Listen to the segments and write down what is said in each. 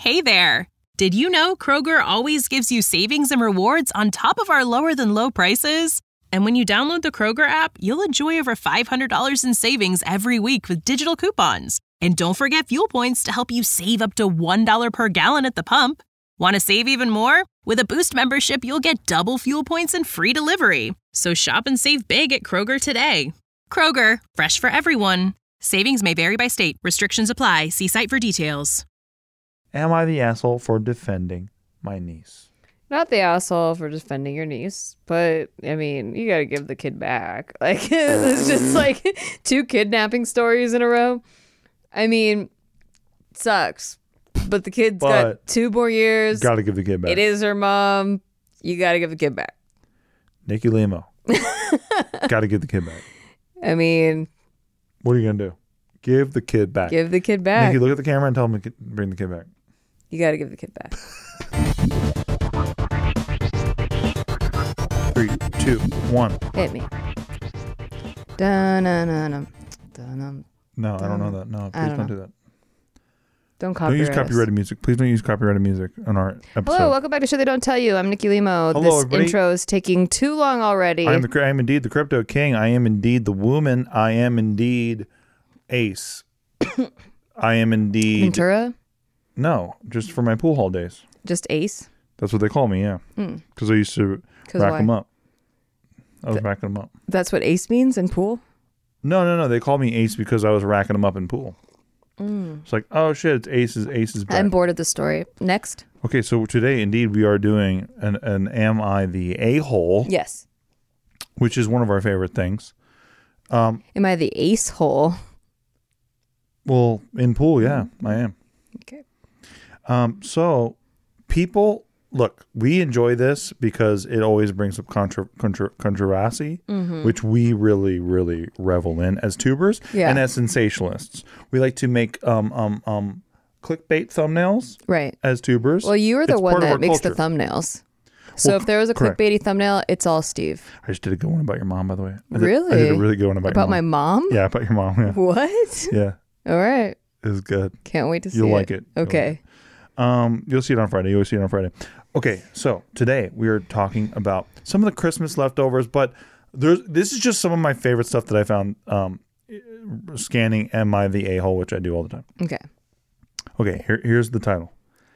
Hey there! Did you know Kroger always gives you savings and rewards on top of our lower-than-low prices? And when you download the Kroger app, you'll enjoy over $500 in savings every week with digital coupons. And don't forget fuel points to help you save up to $1 per gallon at the pump. Want to save even more? With a Boost membership, you'll get double fuel points and free delivery. So shop and save big at Kroger today. Kroger, fresh for everyone. Savings may vary by state. Restrictions apply. See site for details. Am I the asshole for defending my niece? Not the asshole for defending your niece, but I mean, you gotta give the kid back. Like, it's just like 2 kidnapping stories in a row. I mean, sucks. But the kid's got 2 more years. Gotta give the kid back. It is her mom. You gotta give the kid back. Nikki Limo. Gotta give the kid back. I mean, what are you gonna do? Give the kid back. Give the kid back. Nikki, look at the camera and tell him to bring the kid back. You gotta give the kid back. 3, 2, 1. Hit me. Dun-dun-dun-dun. Dun-dun. No, I don't know that. No, please don't do that. Don't copyright. Don't use copyrighted music. Please don't use copyrighted music on our episode. Hello, welcome back to Show They Don't Tell You. I'm Nikki Limo. Hello, this everybody. intro is taking too long already. I am indeed the crypto king. I am indeed the woman. I am indeed Ace. I am indeed Ventura? No, just for my pool hall days. Just Ace? That's what they call me, yeah. Because I used to rack why? them up. I was racking them up. That's what Ace means in pool? No. They called me Ace because I was racking them up in pool. It's like, oh shit, it's Ace's back. I'm bored of the story. Next. Okay, so today, indeed, we are doing an Am I the A-hole? Yes. Which is one of our favorite things. Am I the ace hole? Well, in pool, yeah, I am. Okay. So people, look, we enjoy this because it always brings up controversy, which we really, really revel in as tubers and as sensationalists. We like to make clickbait thumbnails, right? As tubers. Well, you are the one that makes culture. the thumbnails. So Well, if there was a correct. clickbaity thumbnail, it's all Steve. I just did a good one about your mom, by the way. I Really? did a really good one about your my mom? Yeah, about your mom. Yeah. What? Yeah. All right. It was good. Can't wait to see You'll it. like it. Okay. You'll see it on Friday. You'll see it on Friday. Okay, so today we are talking about some of the Christmas leftovers, but this is just some of my favorite stuff that I found scanning Am I the A-hole, which I do all the time. Okay. Okay, here's the title.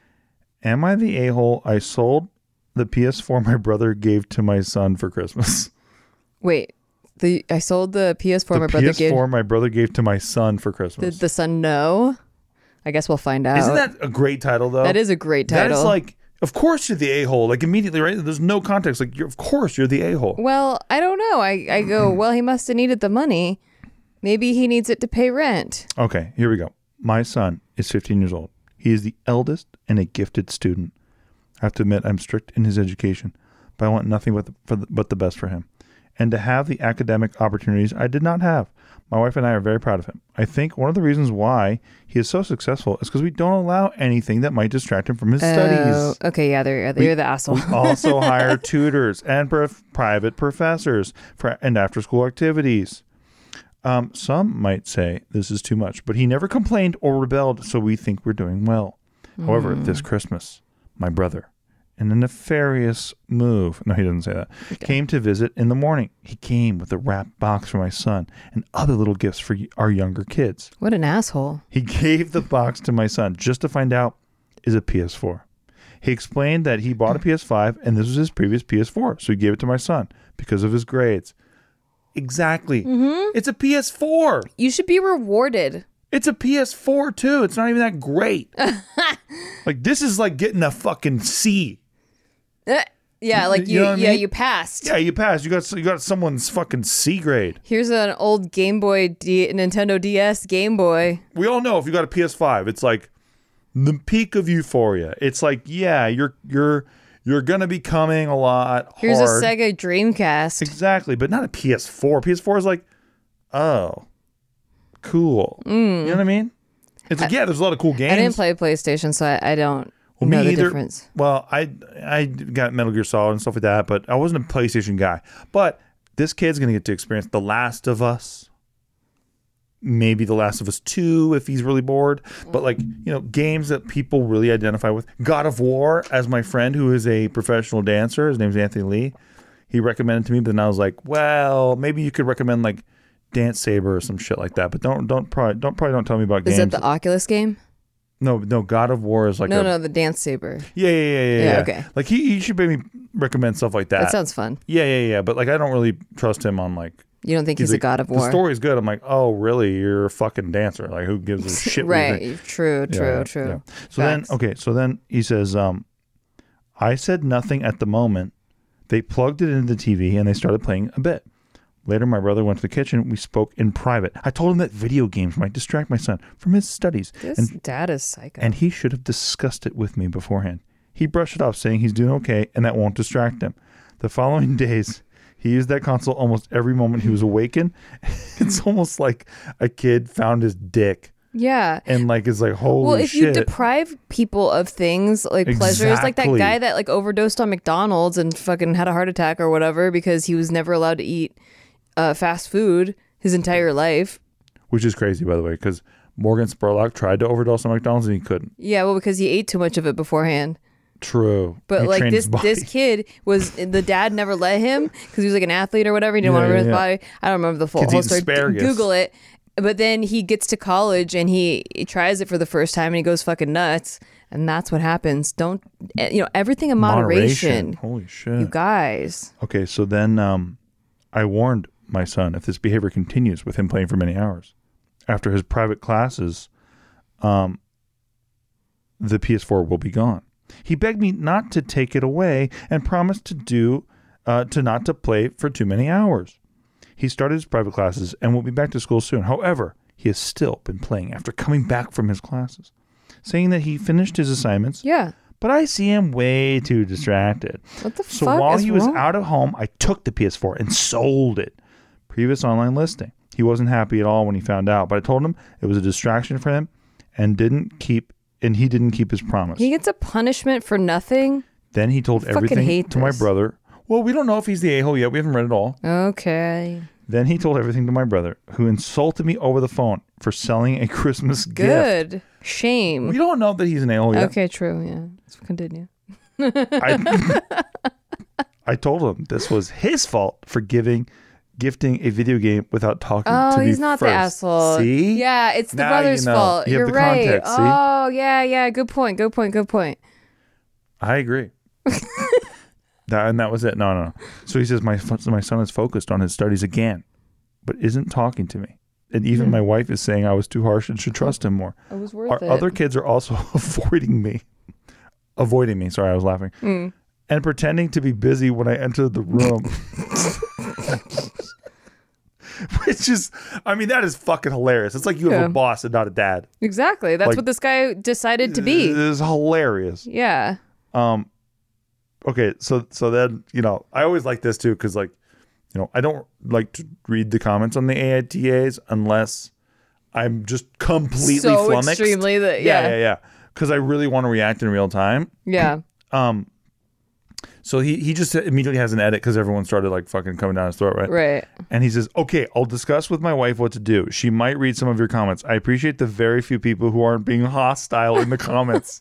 Am I the A-hole? I sold the PS4 my brother gave to my son for Christmas. Wait. I sold the PS4 my brother gave. PS4 my brother gave to my son for Christmas. Did the son know? I guess we'll find out. Isn't that a great title, though? That is a great title. That is like, of course you're the a-hole. Like immediately, right? There's no context. Like, of course you're the a-hole. Well, I don't know. I go, well, he must have needed the money. Maybe he needs it to pay rent. Okay, here we go. My son is 15 years old. He is the eldest and a gifted student. I have to admit, I'm strict in his education, but I want nothing but the best for him. And to have the academic opportunities I did not have. My wife and I are very proud of him. I think one of the reasons why he is so successful is because we don't allow anything that might distract him from his studies. Okay, yeah, you're the asshole. We also hire tutors and private professors and after-school activities. Some might say this is too much, but he never complained or rebelled, so we think we're doing well. However, this Christmas, my brother, in a nefarious move, no, he doesn't say that, came to visit in the morning. He came with a wrapped box for my son and other little gifts for our younger kids. What an asshole. He gave the box to my son just to find out is a PS4. He explained that he bought a PS5 and this was his previous PS4, so he gave it to my son because of his grades. Exactly. It's a PS4. You should be rewarded. It's a PS4 too. It's not even that great. Like this is like getting a fucking C. Yeah, like You know what I mean? you passed. Yeah, you passed. You got someone's fucking C grade. Here's an old Game Boy, Nintendo DS Game Boy. We all know if you got a PS5, it's like the peak of euphoria. It's like, yeah, you're gonna be coming a lot Here's hard. a Sega Dreamcast. Exactly, but not a PS4. PS4 is like, oh, cool. You know what I mean? It's like, yeah, there's a lot of cool games. I didn't play PlayStation, so I don't Well, know me the either. difference. Well, I got Metal Gear Solid and stuff like that, but I wasn't a PlayStation guy. But this kid's gonna get to experience The Last of Us. maybe The Last of Us 2 if he's really bored. But like, games that people really identify with. God of War, as my friend who is a professional dancer, his name's Anthony Lee, he recommended to me, but then I was like, well, maybe you could recommend like Dance Saber or some shit like that. But don't tell me about games. Is that the Oculus game? No, God of War is like no, the Dance Saber. Yeah. Okay. Like he should maybe recommend stuff like that. That sounds fun. Yeah. But like I don't really trust him on like. You don't think he's a like, God of War? The story's good. I'm like, oh really? You're a fucking dancer. Like who gives a shit? Right. True. Yeah. So then he says, I said nothing at the moment. They plugged it into the TV and they started playing a bit. Later, my brother went to the kitchen. We spoke in private. I told him that video games might distract my son from his studies. This dad is psycho. And he should have discussed it with me beforehand. He brushed it off, saying he's doing okay and that won't distract him. The following days, he used that console almost every moment he was awakened. It's almost like a kid found his dick. Yeah. And like is like, holy shit. Well, if you deprive people of things like pleasures, like that guy that like overdosed on McDonald's and fucking had a heart attack or whatever because he was never allowed to eat fast food his entire life. Which is crazy, by the way, because Morgan Spurlock tried to overdose on McDonald's and he couldn't. Yeah, well, because he ate too much of it beforehand. True. But like this kid was, the dad never let him because he was like an athlete or whatever. He didn't want to ruin his body. I don't remember the whole story. Asparagus. Google it. But then he gets to college and he tries it for the first time and he goes fucking nuts. And that's what happens. Don't, everything in moderation. Holy shit. You guys. Okay, so then I warned my son if this behavior continues with him playing for many hours. After his private classes, the PS4 will be gone. He begged me not to take it away and promised to not to play for too many hours. He started his private classes and will be back to school soon. However, he has still been playing after coming back from his classes, saying that he finished his assignments. Yeah. But I see him way too distracted. What the fuck? So while he was wrong? out of home, I took the PS4 and sold it. Previous online listing. He wasn't happy at all when he found out, but I told him it was a distraction for him and he didn't keep his promise. He gets a punishment for nothing? Then he told everything to my brother. Well, we don't know if he's the a-hole yet. We haven't read it all. Okay. Then he told everything to my brother, who insulted me over the phone for selling a Christmas gift. Good. Shame. We don't know that he's an a-hole yet. Okay, true. Yeah. Let's continue. I told him this was his fault for gifting a video game without talking to me Oh, he's not first. the asshole. See? Yeah, it's the Now brother's you know. fault. You have You're the right. context, see? Oh, yeah. Good point. I agree. That was it. No. So he says, my son is focused on his studies again, but isn't talking to me. And even my wife is saying I was too harsh and should trust him more. It was worth Our it. other kids are also avoiding me. Sorry, I was laughing. And pretending to be busy when I enter the room. Which is, that is fucking hilarious. It's like you have a boss and not a dad. Exactly. That's Like, what this guy decided to be. It is hilarious. Yeah. Okay, so then, I always like this too, because I don't like to read the comments on the AITAs unless I'm just completely flummoxed. Extremely Yeah. Because I really want to react in real time. Yeah. So he just immediately has an edit because everyone started like fucking coming down his throat, right? Right. And he says, okay, I'll discuss with my wife what to do. She might read some of your comments. I appreciate the very few people who aren't being hostile in the comments.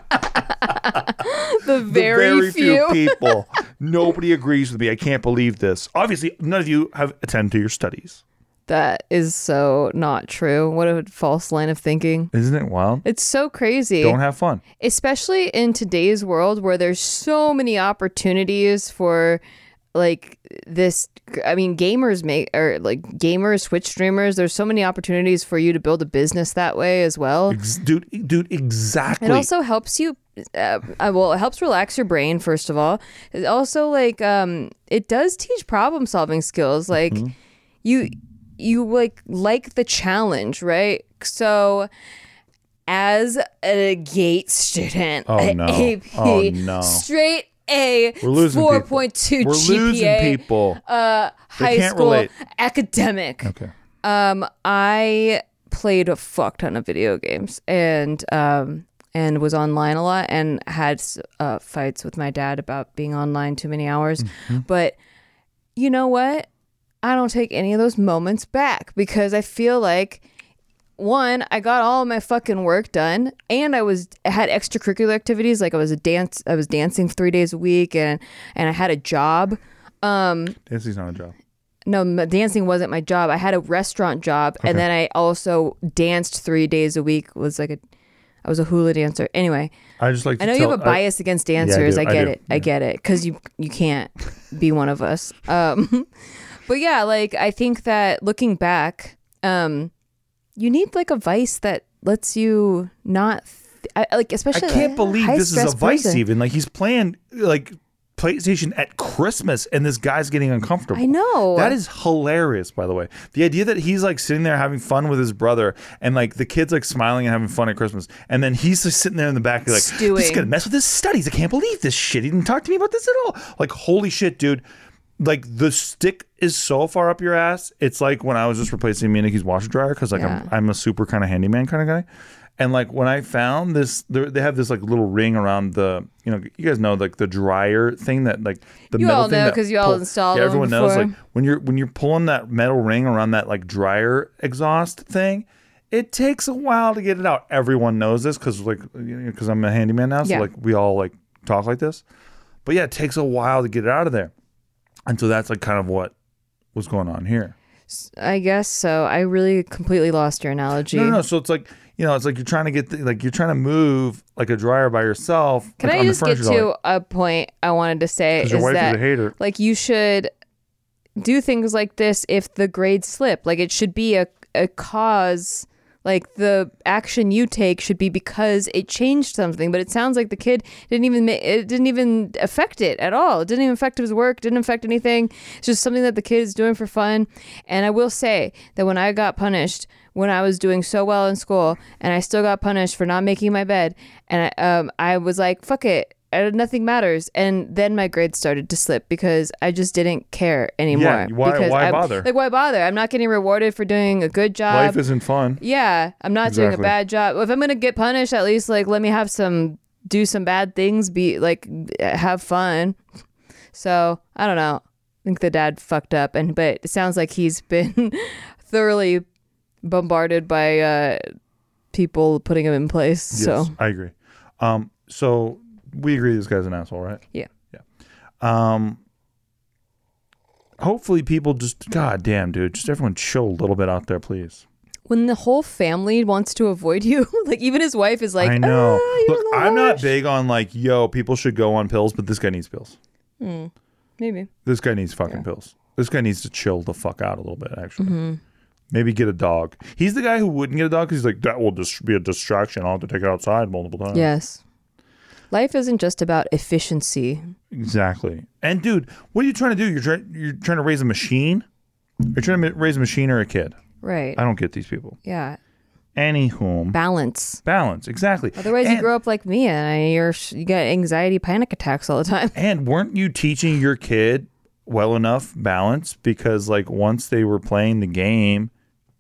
The very few people. Nobody agrees with me. I can't believe this. Obviously, none of you have attended to your studies. That is so not true. What a false line of thinking. Isn't it wild? It's so crazy. Don't have fun. Especially in today's world where there's so many opportunities for like this. Gamers gamers, Twitch streamers, there's so many opportunities for you to build a business that way as well. Dude, exactly. It also helps you it helps relax your brain, first of all. It also it does teach problem solving skills. Like you like the challenge, right? So as a GATE student, AP, straight A, 4.2 We're GPA, losing people. high school relate. academic. Okay. I played a fuck ton of video games and was online a lot and had fights with my dad about being online too many hours. But you know what? I don't take any of those moments back because I feel like, one, I got all of my fucking work done, and I had extracurricular activities. Like I was dancing 3 days a week, and I had a job. Dancing's not a job. No, dancing wasn't my job. I had a restaurant job, and then I also danced 3 days a week. I was a hula dancer. Anyway, I just like. I know you have a bias against dancers. Yeah, I get it. I get it because you can't be one of us. But yeah, like I think that looking back, you need like a vice that lets you not especially. I can't believe this is a vice. Person. Even like he's playing like PlayStation at Christmas, and this guy's getting uncomfortable. I know. That is hilarious, by the way. The idea that he's like sitting there having fun with his brother, and like the kid's like smiling and having fun at Christmas, and then he's just sitting there in the back, like, stewing. This is gonna mess with his studies. I can't believe this shit. He didn't talk to me about this at all. Like, holy shit, dude. Like the stick is so far up your ass. It's like when I was just replacing Minik's washer dryer because like I'm a super kind of handyman kind of guy, and like when I found this, they have this like little ring around the, you guys know like the dryer thing that like the you metal all thing know because you all installed. Yeah, everyone knows before. like when you're pulling that metal ring around that like dryer exhaust thing. It takes a while to get it out. Everyone knows this because like because I'm a handyman now, so like we all like talk like this. But yeah, it takes a while to get it out of there. And so that's like kind of what was going on here. I guess so. I really completely lost your analogy. No. So it's like, it's like you're trying to get, you're trying to move like a dryer by yourself. Can I just get to a point I wanted to say is your wife that is a hater. Like you should do things like this if the grades slip. Like it should be a cause. Like the action you take should be because it changed something, but it sounds like the kid didn't even affect it at all. It didn't even affect his work, didn't affect anything. It's just something that the kid is doing for fun. And I will say that when I got punished, when I was doing so well in school, and I still got punished for not making my bed, and I was like, fuck it. Nothing matters. And then my grades started to slip because I just didn't care anymore. Yeah, why bother? Like, why bother? I'm not getting rewarded for doing a good job. Life isn't fun. Yeah, I'm not doing a bad job. If I'm going to get punished, at least like let me do some bad things, have fun. So, I don't know. I think the dad fucked up, but it sounds like he's been thoroughly bombarded by people putting him in place. Yes, so I agree. So we agree this guy's an asshole, right? Yeah. Hopefully people just, God damn, dude, just everyone chill a little bit out there, please. When the whole family wants to avoid you, like even his wife is like, I know. Look, I'm not harsh. big on like, people should go on pills, but this guy needs pills. Maybe. This guy needs fucking pills. This guy needs to chill the fuck out a little bit, actually. Maybe get a dog. He's the guy who wouldn't get a dog because he's like, that will just be a distraction. I'll have to take it outside multiple times. Yes. Life isn't just about efficiency. Exactly. And dude, what are you trying to do? You're trying to raise a machine? You're trying to raise a machine or a kid? Right. I don't get these people. Yeah. Anywho. Balance. Exactly. Otherwise, you grow up like me and you get anxiety, panic attacks all the time. And weren't you teaching your kid well enough balance? Because like once they were playing the game,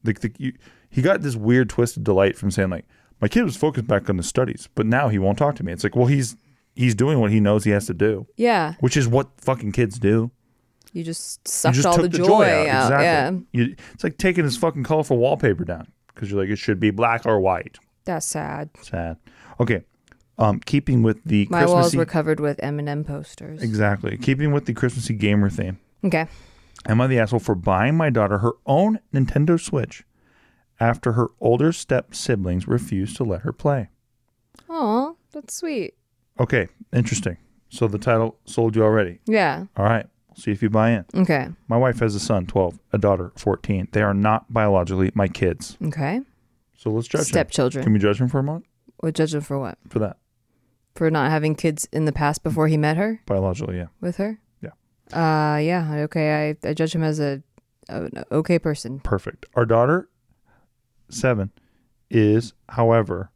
he got this weird twisted delight from saying like, my kid was focused back on the studies, but now he won't talk to me. It's like, well, he's doing what he knows he has to do. Yeah. Which is what fucking kids do. You just sucked all the joy out. Exactly. Yeah. It's like taking his fucking colorful wallpaper down because you're like, it should be black or white. That's sad. Sad. Okay. Keeping with the My Christmassy... walls were covered with M&M posters. Exactly. Keeping with the Christmassy gamer theme. Okay. Am I the asshole for buying my daughter her own Nintendo Switch after her older step siblings refused to let her play? Aw, that's sweet. Okay, interesting. So the title sold you already. Yeah. All right. See if you buy in. Okay. My wife has a son, 12, a daughter, 14. They are not biologically my kids. Okay. So let's judge them. Stepchildren. Can we judge him for a month? We'll judge him for what? For that. For not having kids in the past before he met her? Biologically, yeah. With her? Yeah. Yeah. Okay. I judge him as an okay person. Perfect. Our daughter, 7, is, however,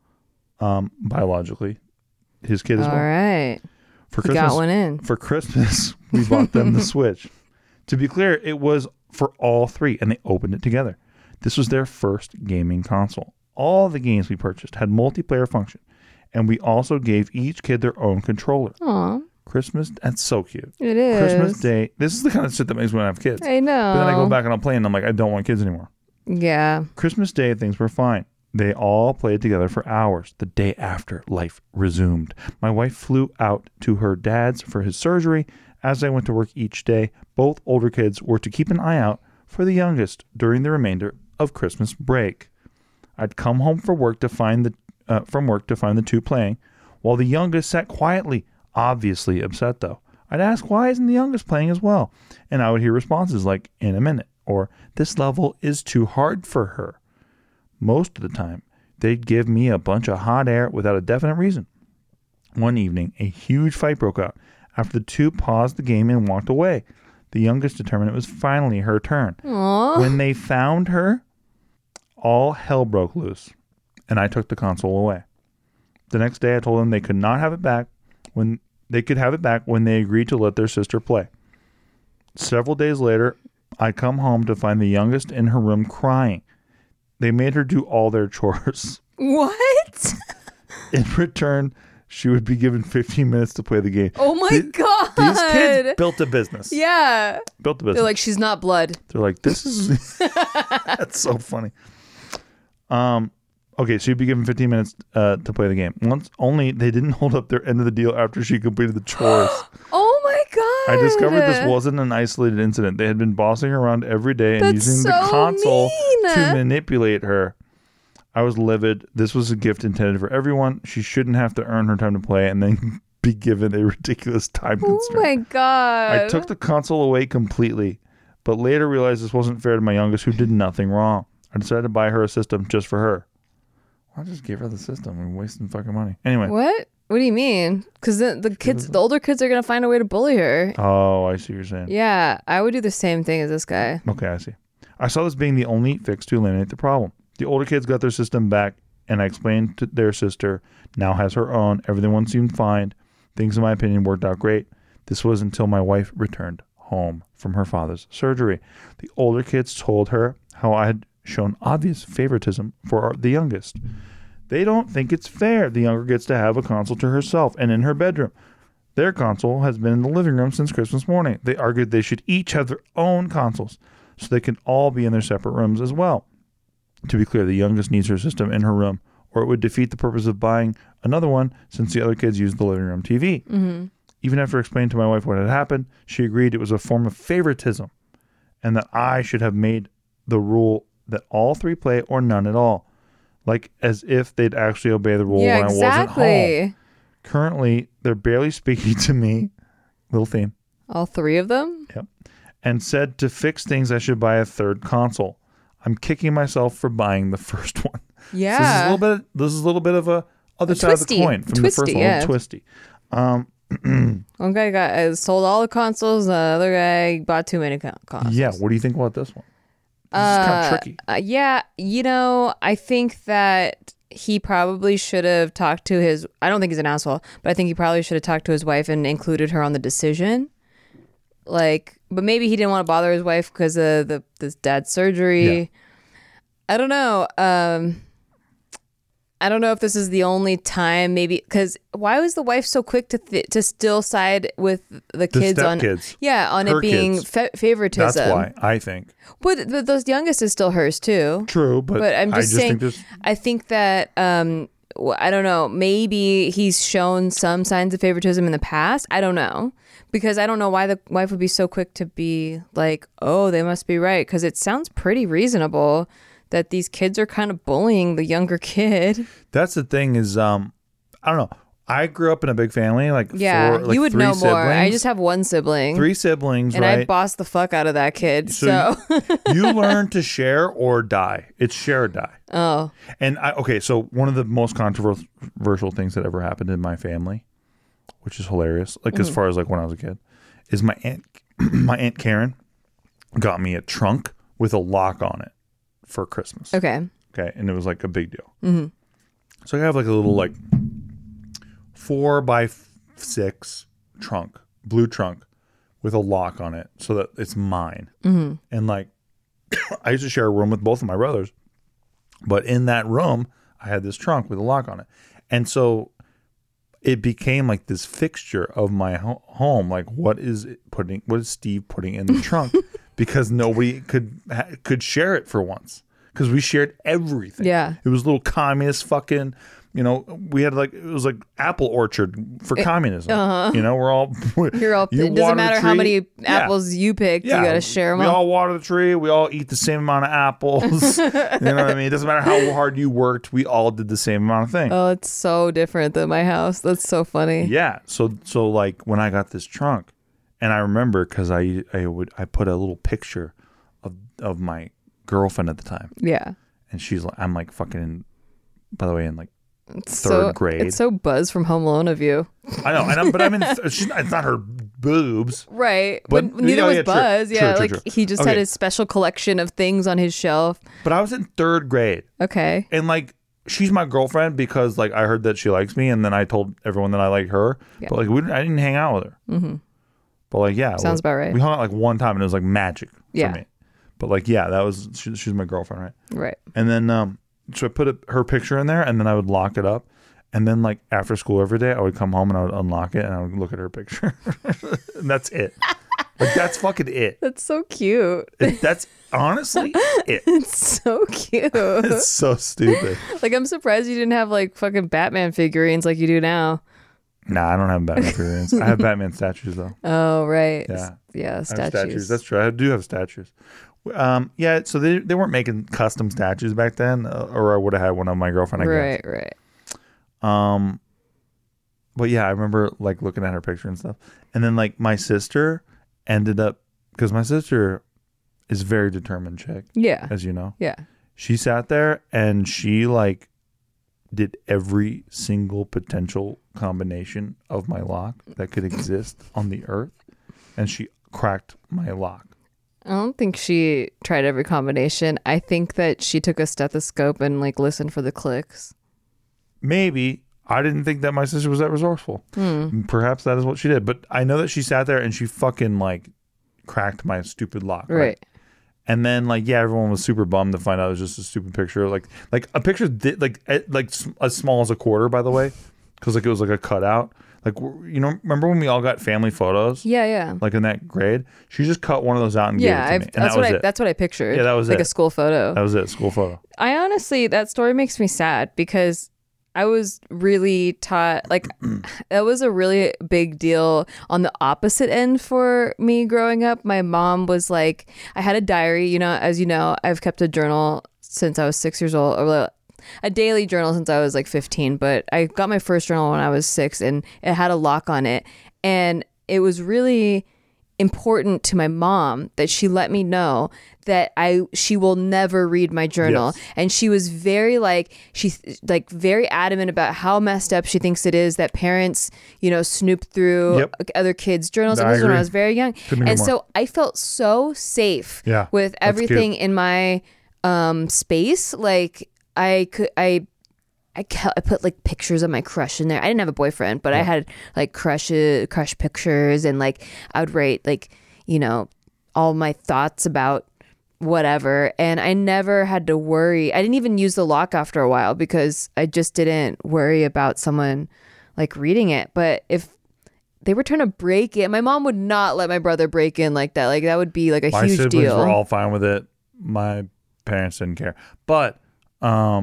biologically his kid as well. All right. For Christmas, got one in. For Christmas, we bought them the Switch. To be clear, it was for all 3, and they opened it together. This was their first gaming console. All the games we purchased had multiplayer function, and we also gave each kid their own controller. Aw. Christmas, that's so cute. It is. Christmas Day. This is the kind of shit that makes me want to have kids. I know. But then I go back and I'll play and I'm like, I don't want kids anymore. Yeah. Christmas Day, things were fine. They all played together for hours. The day after, life resumed. My wife flew out to her dad's for his surgery. As I went to work each day, both older kids were to keep an eye out for the youngest during the remainder of Christmas break. I'd come home from work to find the two playing, while the youngest sat quietly, obviously upset though. I'd ask, why isn't the youngest playing as well? And I would hear responses like, in a minute, or this level is too hard for her. Most of the time, they'd give me a bunch of hot air without a definite reason. One evening, a huge fight broke out after the two paused the game and walked away. The youngest determined it was finally her turn. Aww. When they found her, all hell broke loose, and I took the console away. The next day, I told them they could not have it back when they agreed to let their sister play. Several days later, I come home to find the youngest in her room crying. They made her do all their chores. What? In return, she would be given 15 minutes to play the game. Oh my God. These kids built a business. Yeah. Built a business. They're like, she's not blood. They're like, this is... That's so funny. Okay, so you'd be given 15 minutes to play the game. Once only they didn't hold up their end of the deal after she completed the chores. Oh my God. I discovered this wasn't an isolated incident. They had been bossing her around every day and That's using so the console mean. to manipulate her. I was livid. This was a gift intended for everyone. She shouldn't have to earn her time to play and then be given a ridiculous time Oh constraint. my God. I took the console away completely, but later realized this wasn't fair to my youngest, who did nothing wrong. I decided to buy her a system just for her. I just gave her the system. I'm wasting fucking money. Anyway. What? What do you mean? Because the older kids are going to find a way to bully her. Oh, I see what you're saying. Yeah, I would do the same thing as this guy. Okay, I see. I saw this being the only fix to eliminate the problem. The older kids got their system back, and I explained to their sister, now has her own. Everyone seemed fine. Things, in my opinion, worked out great. This was until my wife returned home from her father's surgery. The older kids told her how I had shown obvious favoritism for the youngest. They don't think it's fair the younger gets to have a console to herself and in her bedroom. Their console has been in the living room since Christmas morning. They argued they should each have their own consoles so they can all be in their separate rooms as well. To be clear, the youngest needs her system in her room, or it would defeat the purpose of buying another one since the other kids use the living room TV. Mm-hmm. Even after explaining to my wife what had happened, she agreed it was a form of favoritism and that I should have made the rule that all three play or none at all. Like as if they'd actually obey the rule when I wasn't home. Currently, they're barely speaking to me. Little theme. All three of them? Yep. And said to fix things, I should buy a third console. I'm kicking myself for buying the first one. Yeah. So this is a little bit of a other side of the coin from the first one. Yeah. Twisty. One guy sold all the consoles. The other guy bought too many consoles. Yeah. What do you think about this one? This is kind of tricky. Yeah, I think that he probably should have talked to his... I don't think he's an asshole, but I think he probably should have talked to his wife and included her on the decision. But maybe he didn't want to bother his wife because of this dad's surgery. Yeah. I don't know. I don't know if this is the only time, maybe, because why was the wife so quick to still side with the kids on kids. Yeah, on it being favoritism. That's why, I think. But those youngest is still hers too. True, but I'm just saying. Think I think that I don't know. Maybe he's shown some signs of favoritism in the past. I don't know, because I don't know why the wife would be so quick to be like, "Oh, they must be right," because it sounds pretty reasonable that these kids are kind of bullying the younger kid. That's the thing is, I don't know. I grew up in a big family, you would know more. I just have one sibling. 3 siblings, and right? I bossed the fuck out of that kid. So you learn to share or die. It's share or die. Oh. And so one of the most controversial things that ever happened in my family, which is hilarious, as far as when I was a kid, is my aunt Karen got me a trunk with a lock on it for Christmas. Okay. And it was a big deal. Mm-hmm. So I have a little 4x6 trunk, blue trunk with a lock on it so that it's mine. Mm-hmm. And I used to share a room with both of my brothers, but in that room I had this trunk with a lock on it. And so it became like this fixture of my home. Like, what is Steve putting in the trunk? Because nobody could share it for once. Because we shared everything. Yeah. It was little communist fucking, we had it was like apple orchard for communism. We're all. You're all. It doesn't matter how many apples you picked. You got to share them We all. all water the tree. We all eat the same amount of apples. You know what I mean? It doesn't matter how hard you worked. We all did the same amount of things. Oh, it's so different than my house. That's so funny. Yeah. So like when I got this trunk, and I remember because I put a little picture of my girlfriend at the time. Yeah. And I'm like fucking, by the way, in like It's third grade. It's so Buzz from Home Alone of you. I know, but I'm in. It's not her boobs, right? But neither was Buzz. True, Yeah, true, like true. he just had his special collection of things on his shelf. But I was in third grade, Okay. and like she's my girlfriend because like I heard that she likes me, and then I told everyone that I like her. Yeah. But like I didn't hang out with her. Mm-hmm. But like Sounds about right. We hung out like one time, and it was like magic Yeah. for me. But like that was she's my girlfriend, right? Right. And then so I put her picture in there, and then I would lock it up. And then, like, after school every day, I would come home and I would unlock it and I would look at her picture. And that's it. Like, that's fucking it. That's so cute. That's honestly it. It's so cute. It's so stupid. Like, I'm surprised you didn't have, like, fucking Batman figurines like you do now. Nah, I don't have Batman figurines. I have Batman statues, though. Oh, right. Yeah. Yeah, I have statues. statues. That's true. I do have statues. Yeah, so they weren't making custom statues back then, or I would have had one of my girlfriend, I guess. Right. But yeah, I remember like looking at her picture and stuff. And then like my sister ended up, because my sister is a very determined chick, Yeah. as you know. Yeah. She sat there and she like did every single potential combination of my lock that could exist on the earth. And she cracked my lock. I don't think she tried every combination. I think that she took a stethoscope and like listened for the clicks. Maybe. I didn't think that my sister was that resourceful. Perhaps that is what she did. But I know that she sat there and she fucking like cracked my stupid lock. Right. And then like, yeah, everyone was super bummed to find out it was just a stupid picture. Like a picture like as small as a quarter, by the way, because like it was like a cutout. Like, remember when we all got family photos? Yeah. Like in that grade, she just cut one of those out and gave it to me. And that's what I pictured. Yeah, that was like it. a school photo. That was it, school photo. I honestly, that story makes me sad because I was really taught, like, that was a really big deal on the opposite end for me growing up. My mom was like, I had a diary, as you know, I've kept a journal since I was 6 years old, or a daily journal since I was like 15, but I got my first journal when I was 6 and it had a lock on it. And it was really important to my mom that she let me know that she will never read my journal. Yes. And she was very very adamant about how messed up she thinks it is that parents, snoop through other kids' journals. And this was when I was very young. And so I felt so safe with everything in my space. Like I put like pictures of my crush in there. I didn't have a boyfriend, but I had like crush pictures, and like I would write like, all my thoughts about whatever. And I never had to worry. I didn't even use the lock after a while because I just didn't worry about someone like reading it. But if they were trying to break it, my mom would not let my brother break in like that. Like that would be like a huge My deal. siblings were all fine with it. My parents didn't care. But I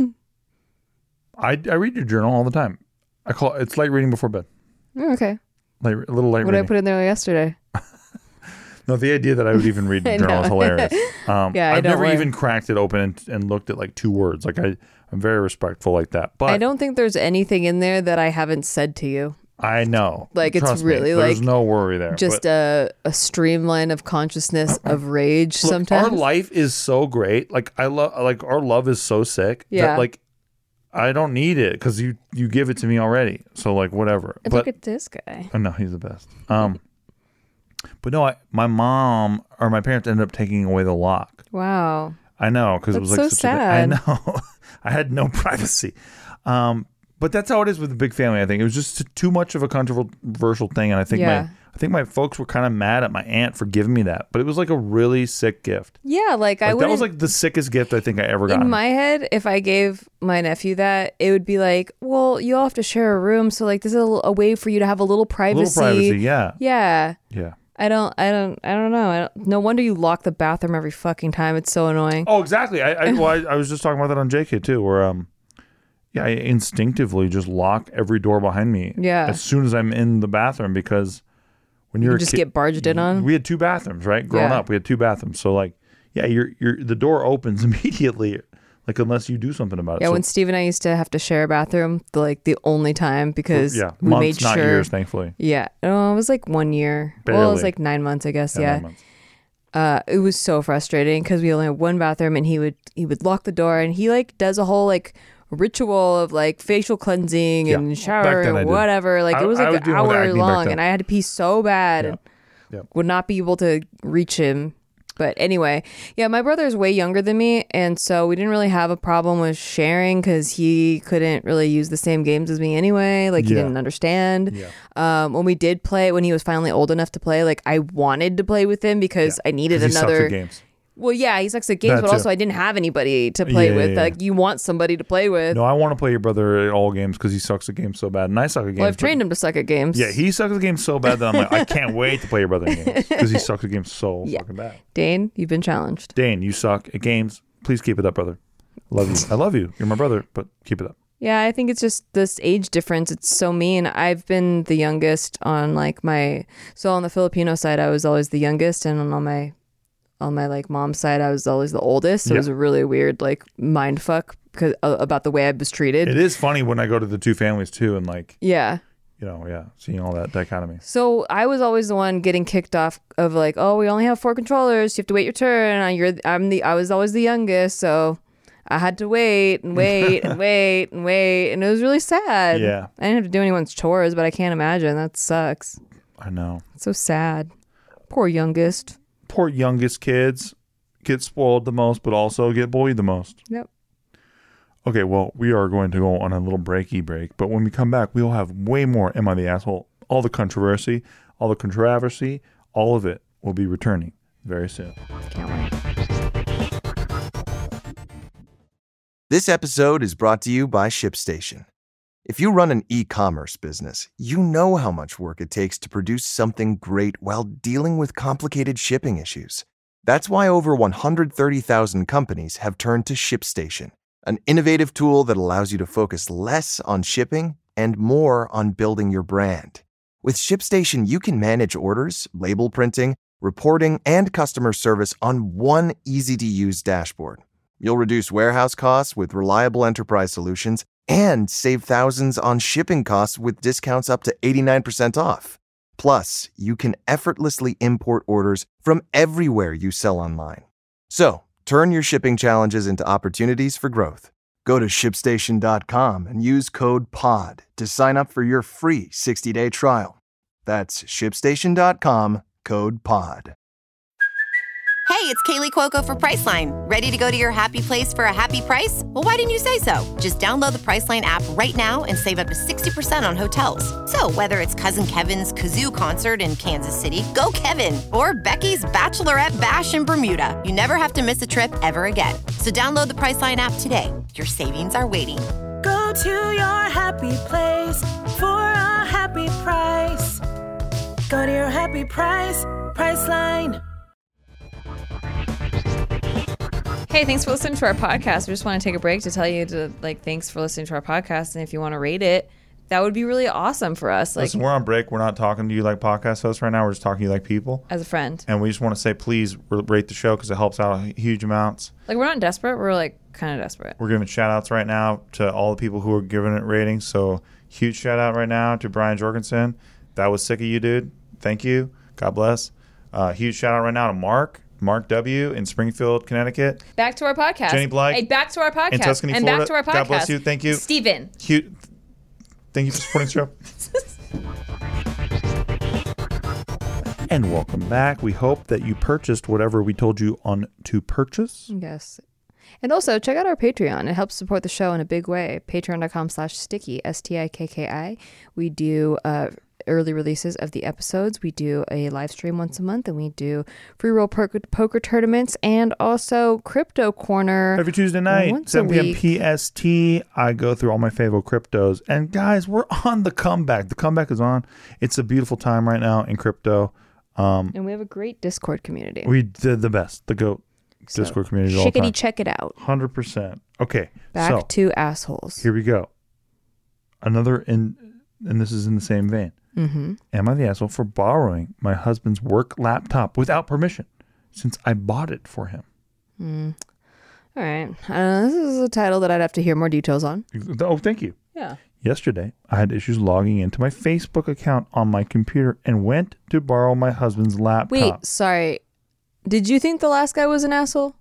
read your journal all the time. It's light reading before bed. Oh, okay. A little light What reading. did I put in there yesterday? No, the idea that I would even read the journal is hilarious. I've never even cracked it open and looked at like 2 words. Like I'm very respectful like that. But I don't think there's anything in there that I haven't said to you. I know. Like Trust it's really me, like there's no worry there. Just a streamline of consciousness of rage. Look, sometimes our life is so great. Like our love is so sick. Yeah. That, like I don't need it because you give it to me already. So like whatever. And look at this guy. Oh no, he's the best. But no, my mom or my parents ended up taking away the lock. Wow. I know, because it was like so such sad. I know. I had no privacy. But But that's how it is with a big family. I think it was just too much of a controversial thing, and I think my folks were kind of mad at my aunt for giving me that. But it was like a really sick gift. Yeah, like I would. That was like the sickest gift I think I ever got. In my head, if I gave my nephew that, it would be like, well, you all have to share a room, so like this is a way for you to have a little privacy. Yeah. Yeah. Yeah. I don't know. No wonder you lock the bathroom every fucking time. It's so annoying. Oh, exactly. I was just talking about that on JK too, where I instinctively just lock every door behind me. Yeah. As soon as I'm in the bathroom, because when you're you just get barged in on. We had 2 bathrooms, right? Growing up, we had 2 bathrooms. So like, yeah, the door opens immediately, like unless you do something about it. Yeah, so, when Steve and I used to have to share a bathroom, the only time, because we months, made sure. not years, thankfully. Yeah, it was like 1 year. Barely. Well, it was like 9 months, I guess. Yeah. 9 months. It was so frustrating because we only had 1 bathroom, and he would lock the door, and he like does a whole like ritual of like facial cleansing and shower and whatever. Like it was like an hour long, and I had to pee so bad and would not be able to reach him. But anyway, yeah, my brother's way younger than me, and so we didn't really have a problem with sharing because he couldn't really use the same games as me anyway. Like he didn't understand. Yeah. When we did play, when he was finally old enough to play, like I wanted to play with him because I needed another. Sucks at games. Well, yeah, he sucks at games, but also I didn't have anybody to play with. Yeah. Like you want somebody to play with. No, I want to play your brother at all games because he sucks at games so bad, and I suck at games. Well, I've trained him to suck at games. Yeah, he sucks at games so bad that I'm like, I can't wait to play your brother in games because he sucks at games so fucking bad. Dane, you've been challenged. Dane, you suck at games. Please keep it up, brother. Love you. I love you. You're my brother, but keep it up. Yeah, I think it's just this age difference. It's so mean. I've been the youngest on like so on the Filipino side, I was always the youngest, and on my like mom's side, I was always the oldest. So it was a really weird like mind fuck about the way I was treated. It is funny when I go to the 2 families too, and like seeing all that dichotomy. So I was always the one getting kicked off of like, oh, we only have 4 controllers. You have to wait your turn. I was always the youngest, so I had to wait and wait and wait and wait, and it was really sad. Yeah, I didn't have to do anyone's chores, but I can't imagine. That sucks. I know. It's so sad. Poor youngest. Poor youngest kids get spoiled the most, but also get bullied the most. Yep. Okay, well, we are going to go on a little break, but when we come back, we'll have way more Am I the Asshole? All the controversy, all of it will be returning very soon. Can't wait. This episode is brought to you by ShipStation. If you run an e-commerce business, you know how much work it takes to produce something great while dealing with complicated shipping issues. That's why over 130,000 companies have turned to ShipStation, an innovative tool that allows you to focus less on shipping and more on building your brand. With ShipStation, you can manage orders, label printing, reporting, and customer service on one easy-to-use dashboard. You'll reduce warehouse costs with reliable enterprise solutions and save thousands on shipping costs with discounts up to 89% off. Plus, you can effortlessly import orders from everywhere you sell online. So, turn your shipping challenges into opportunities for growth. Go to ShipStation.com and use code POD to sign up for your free 60-day trial. That's ShipStation.com, code POD. Hey, it's Kaylee Cuoco for Priceline. Ready to go to your happy place for a happy price? Well, why didn't you say so? Just download the Priceline app right now and save up to 60% on hotels. So whether it's Cousin Kevin's Kazoo Concert in Kansas City, go Kevin, or Becky's Bachelorette Bash in Bermuda, you never have to miss a trip ever again. So download the Priceline app today. Your savings are waiting. Go to your happy place for a happy price. Go to your happy price, Priceline. Hey, thanks for listening to our podcast. We just want to take a break to tell you thanks for listening to our podcast. And if you want to rate it, that would be really awesome for us. Listen, we're on break. We're not talking to you like podcast hosts right now. We're just talking to you like people. As a friend. And we just want to say, please rate the show because it helps out huge amounts. Like, we're not desperate. We're like kind of desperate. We're giving shout outs right now to all the people who are giving it ratings. So huge shout out right now to Brian Jorgensen. That was sick of you, dude. Thank you. God bless. Huge shout out right now to Mark W. in Springfield, Connecticut. Back to our podcast. Jenny Blythe. Hey, back to our podcast. In Tuscany, and Florida. Back to our podcast. God bless you. Thank you. Steven. Thank you for supporting the show. And welcome back. We hope that you purchased whatever we told you on to purchase. Yes. And also check out our Patreon. It helps support the show in a big way. Patreon.com/sticky, STIKKI. We do early releases of the episodes. We do a live stream once a month, and we do free roll poker tournaments, and also Crypto Corner Every Tuesday night, once 7 a p.m. PST. I go through all my favorite cryptos. And guys, we're on the comeback. The comeback is on. It's a beautiful time right now in crypto. And we have a great Discord community. We did the best. The GOAT Discord community all the time. Check it out. 100%. Okay. Back to assholes. Here we go. Another, and this is in the same vein. Mm-hmm. Am I the asshole for borrowing my husband's work laptop without permission since I bought it for him? All right. This is a title that I'd have to hear more details on. Oh, thank you. Yeah. Yesterday, I had issues logging into my Facebook account on my computer and went to borrow my husband's laptop. Wait, sorry. Did you think the last guy was an asshole?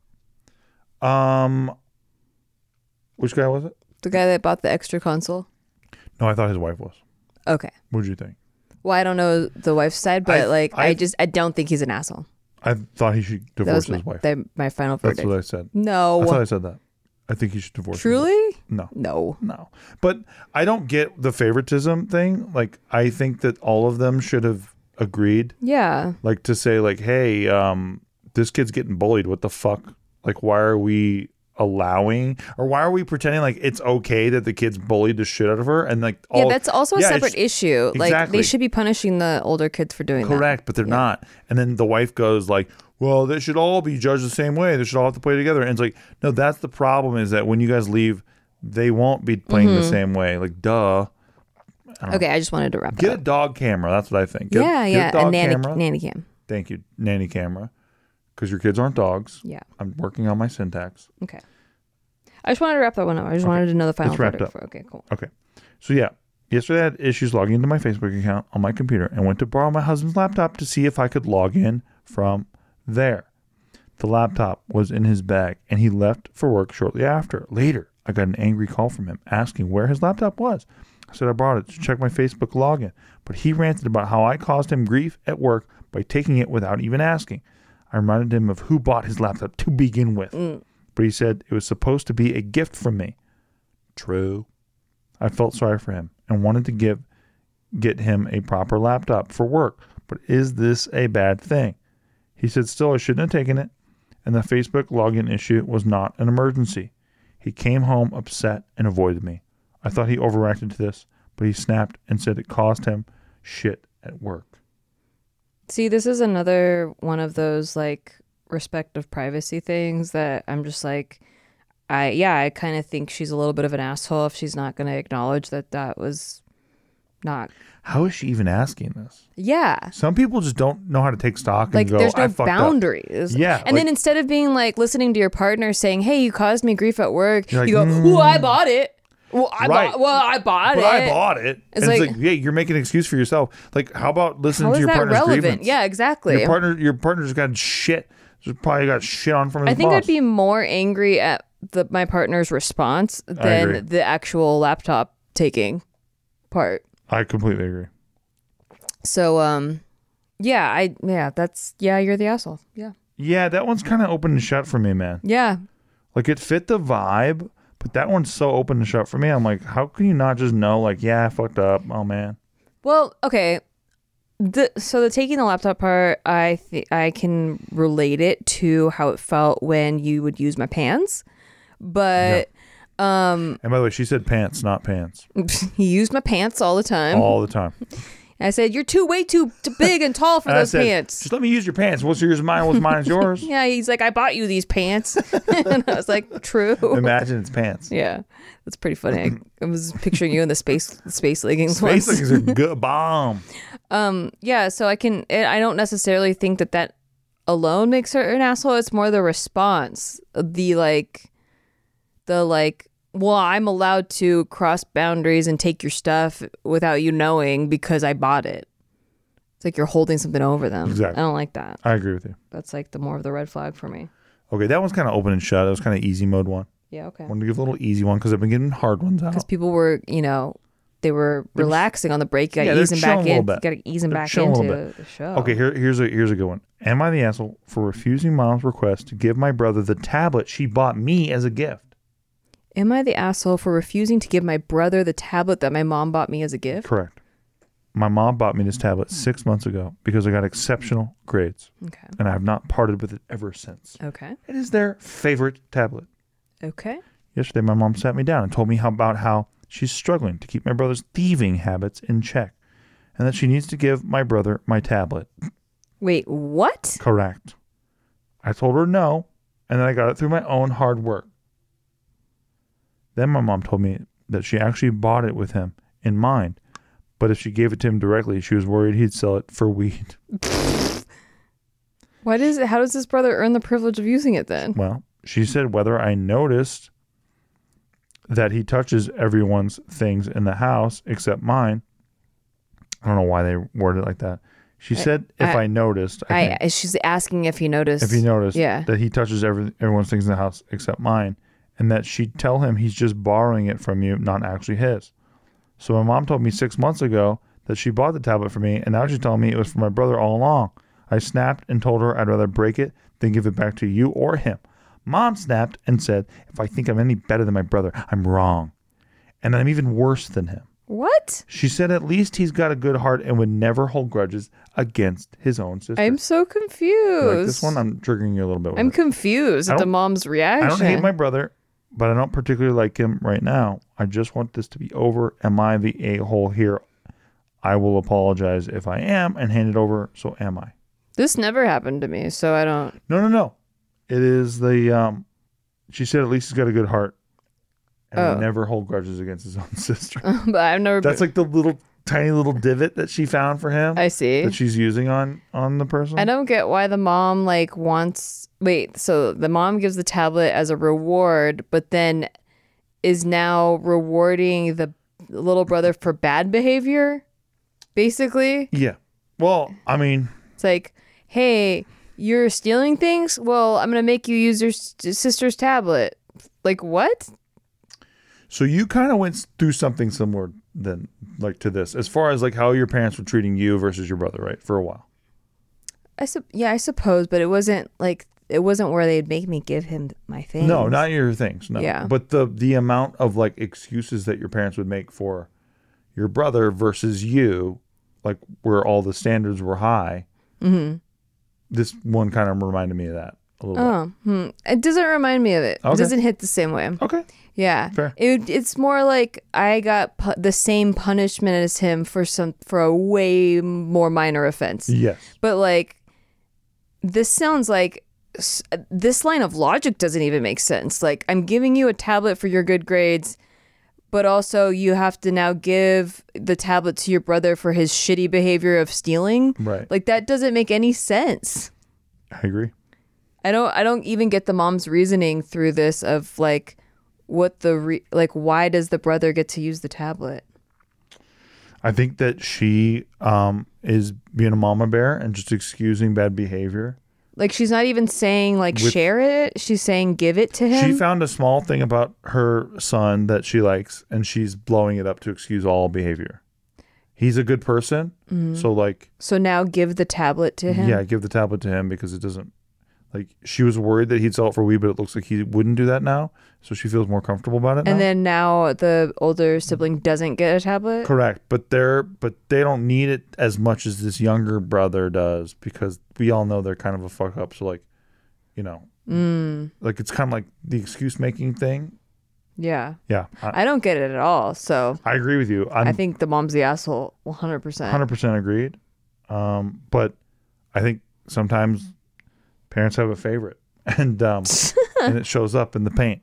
Which guy was it? The guy that bought the extra console? No, I thought his wife was. Okay. What did you think? Well, I don't know the wife's side, but I don't think he's an asshole. I thought he should divorce his wife. My final verdict. That's what I said. No. I thought I said that. I think he should divorce his wife. Truly? No. No. But I don't get the favoritism thing. Like, I think that all of them should have agreed. Yeah. Like, to say, like, hey, this kid's getting bullied. What the fuck? Like, why are we allowing, or why are we pretending like it's okay that the kid's bullied the shit out of her? And like, that's also a separate issue. Like, exactly. they should be punishing the older kids for doing that. Correct, but they're not. And then the wife goes like, well, they should all be judged the same way. They should all have to play together. And it's like, no, that's the problem, is that when you guys leave, they won't be playing the same way. Like, duh. Okay, I just wanted to wrap it Get up. a dog camera. That's what I think. Get a dog camera. nanny cam. Thank you, nanny camera. Because your kids aren't dogs. Yeah. I'm working on my syntax. Okay. I just wanted to wrap that one up. I just wanted to know the final It's wrapped verdict. up. Okay, cool. Okay. So yeah, yesterday I had issues logging into my Facebook account on my computer and went to borrow my husband's laptop to see if I could log in from there. The laptop was in his bag and he left for work shortly after. Later, I got an angry call from him asking where his laptop was. I said I brought it to check my Facebook login, but he ranted about how I caused him grief at work by taking it without even asking. I reminded him of who bought his laptop to begin with. But he said it was supposed to be a gift from me. True. I felt sorry for him and wanted to get him a proper laptop for work. But is this a bad thing? He said still I shouldn't have taken it, and the Facebook login issue was not an emergency. He came home upset and avoided me. I thought he overreacted to this, but he snapped and said it cost him shit at work. See, this is another one of those like respect of privacy things that I'm just like, I kind of think she's a little bit of an asshole if she's not going to acknowledge that was not. How is she even asking this? Yeah. Some people just don't know how to take stock and Like, go, there's I no fucked up. boundaries. Yeah. And then instead of being like listening to your partner saying, hey, you caused me grief at work, You're like, you go, well, I bought it. Well, I Right. bought But it. I bought it. It's And like- it's like, yeah, you're making an excuse for yourself. Like, how about listening How to is your that partner's relevant? grievance? Yeah, exactly. Your partner's got shit. Just probably got shit on from his I think boss. I'd be more angry at my partner's response agree. than the actual laptop taking part. I completely agree. So, you're the asshole. Yeah. Yeah, that one's kind of open and shut for me, man. Yeah. Like, it fit the vibe, but that one's so open and shut for me. I'm like, how can you not just know, like, yeah, I fucked up. Oh, man. Well, okay. So the taking the laptop part, I can relate it to how it felt when you would use my pants. But And by the way, she said pants, not pants. he used my pants all the time. All the time. I said, you're way too big and tall for And those I said, pants. just let me use your pants. What's yours is mine? What's mine is yours. Yeah, he's like, I bought you these pants. And I was like, true. Imagine it's pants. Yeah, that's pretty funny. I was picturing you in the space leggings. Space once. leggings are good. Bomb. Yeah, so I don't necessarily think that alone makes her an asshole. It's more the response, the well, I'm allowed to cross boundaries and take your stuff without you knowing because I bought it. It's like you're holding something over them. Exactly. I don't like that. I agree with you. That's like the more of the red flag for me. Okay, that one's kind of open and shut. That was kind of easy mode one. Yeah, okay. I wanted to give a little easy one because I've been getting hard ones out. Because people were, they were relaxing on the break. You got to Yeah, ease them they're back chilling a in. little You bit. got to ease them They're back chilling a into little bit. the show. Okay, here's a good one. Am I the asshole for refusing mom's request to give my brother the tablet she bought me as a gift? Am I the asshole for refusing to give my brother the tablet that my mom bought me as a gift? Correct. My mom bought me this tablet 6 months ago because I got exceptional grades, Okay. and I have not parted with it ever since. Okay. It is their favorite tablet. Okay. Yesterday, my mom sat me down and told me about how she's struggling to keep my brother's thieving habits in check, and that she needs to give my brother my tablet. Wait, what? Correct. I told her no, and then I got it through my own hard work. Then my mom told me that she actually bought it with him in mind, but if she gave it to him directly, she was worried he'd sell it for weed. What is it? How does this brother earn the privilege of using it then? Well, she said whether I noticed that he touches everyone's things in the house except mine. I don't know why they worded it like that. She said if I noticed. I think, She's asking if he noticed. if he noticed Yeah. that he touches everyone's things in the house except mine, and that she'd tell him he's just borrowing it from you, not actually his. So my mom told me 6 months ago that she bought the tablet for me, and now she's telling me it was for my brother all along. I snapped and told her I'd rather break it than give it back to you or him. Mom snapped and said, if I think I'm any better than my brother, I'm wrong. And that I'm even worse than him. What? She said at least he's got a good heart and would never hold grudges against his own sister. I'm so confused. Like this one, I'm triggering you a little bit with I'm it. confused at the mom's reaction. I don't hate my brother, but I don't particularly like him right now. I just want this to be over. Am I the a-hole here? I will apologize if I am and hand it over. So am I. This never happened to me, so I don't. No. It is the, she said at least he's got a good heart and would never hold grudges against his own sister. But I've never. That's like the tiny little divot that she found for him. I see. That she's using on the person. I don't get why the mom wants. Wait, so the mom gives the tablet as a reward, but then is now rewarding the little brother for bad behavior, basically. Yeah. Well, I mean, it's like, hey, you're stealing things? Well, I'm going to make you use your sister's tablet. Like, what? So you kind of went through something similar then, to this, as far as how your parents were treating you versus your brother, right? For a while. I suppose, but it wasn't where they'd make me give him my things. No, not your things. No. Yeah. But the amount of excuses that your parents would make for your brother versus you, where all the standards were high. Mm-hmm. This one kind of reminded me of that a little bit. It doesn't remind me of it. Okay. It doesn't hit the same way. Okay. Yeah. Fair. It's more like I got the same punishment as him for a way more minor offense. Yes. But this sounds like this line of logic doesn't even make sense. I'm giving you a tablet for your good grades, but also you have to now give the tablet to your brother for his shitty behavior of stealing. Right. That doesn't make any sense. I agree. I don't even get the mom's reasoning through this of what why does the brother get to use the tablet? I think that she is being a mama bear and just excusing bad behavior. She's not even saying share it. She's saying give it to him. She found a small thing about her son that she likes, and she's blowing it up to excuse all behavior. He's a good person, so now give the tablet to him. Yeah, give the tablet to him because it doesn't. She was worried that he'd sell it for weed, but it looks like he wouldn't do that now, so she feels more comfortable about it. And now. then now the older sibling doesn't get a tablet. Correct, but they don't need it as much as this younger brother does because we all know they're kind of a fuck up. So it's kind of like the excuse making thing. Yeah. Yeah. I don't get it at all. So I agree with you. I think the mom's the asshole 100%. 100% agreed. But I think sometimes parents have a favorite and and it shows up in the paint.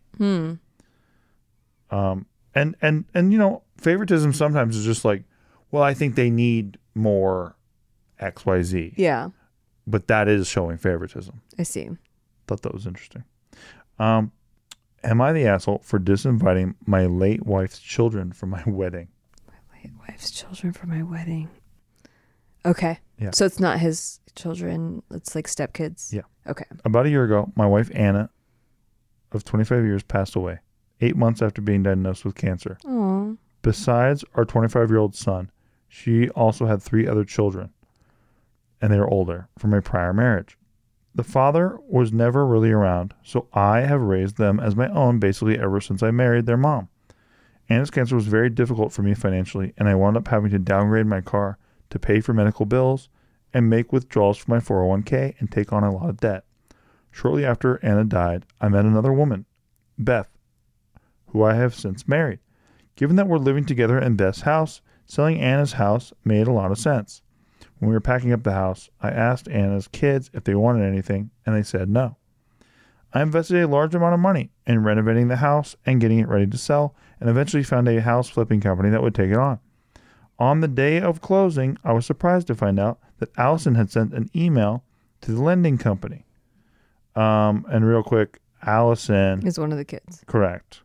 And favoritism sometimes is just well, I think they need more XYZ. Yeah. But that is showing favoritism. I see. Thought that was interesting. Am I the asshole for disinviting my late wife's children from my wedding? My late wife's children for my wedding. Okay. Yeah. So it's not his children. It's stepkids. Yeah. Okay. About a year ago, my wife Anna, of 25 years, passed away 8 months after being diagnosed with cancer. Aww. Besides our 25-year-old son, she also had 3 other children, and they were older, from a prior marriage. The father was never really around, so I have raised them as my own basically ever since I married their mom. Anna's cancer was very difficult for me financially, and I wound up having to downgrade my car to pay for medical bills and make withdrawals from my 401k and take on a lot of debt. Shortly after Anna died, I met another woman, Beth, who I have since married. Given that we're living together in Beth's house, selling Anna's house made a lot of sense. When we were packing up the house, I asked Anna's kids if they wanted anything, and they said no. I invested a large amount of money in renovating the house and getting it ready to sell, and eventually found a house flipping company that would take it on. On the day of closing, I was surprised to find out that Allison had sent an email to the lending company. And real quick, Allison Is one of the kids. Correct.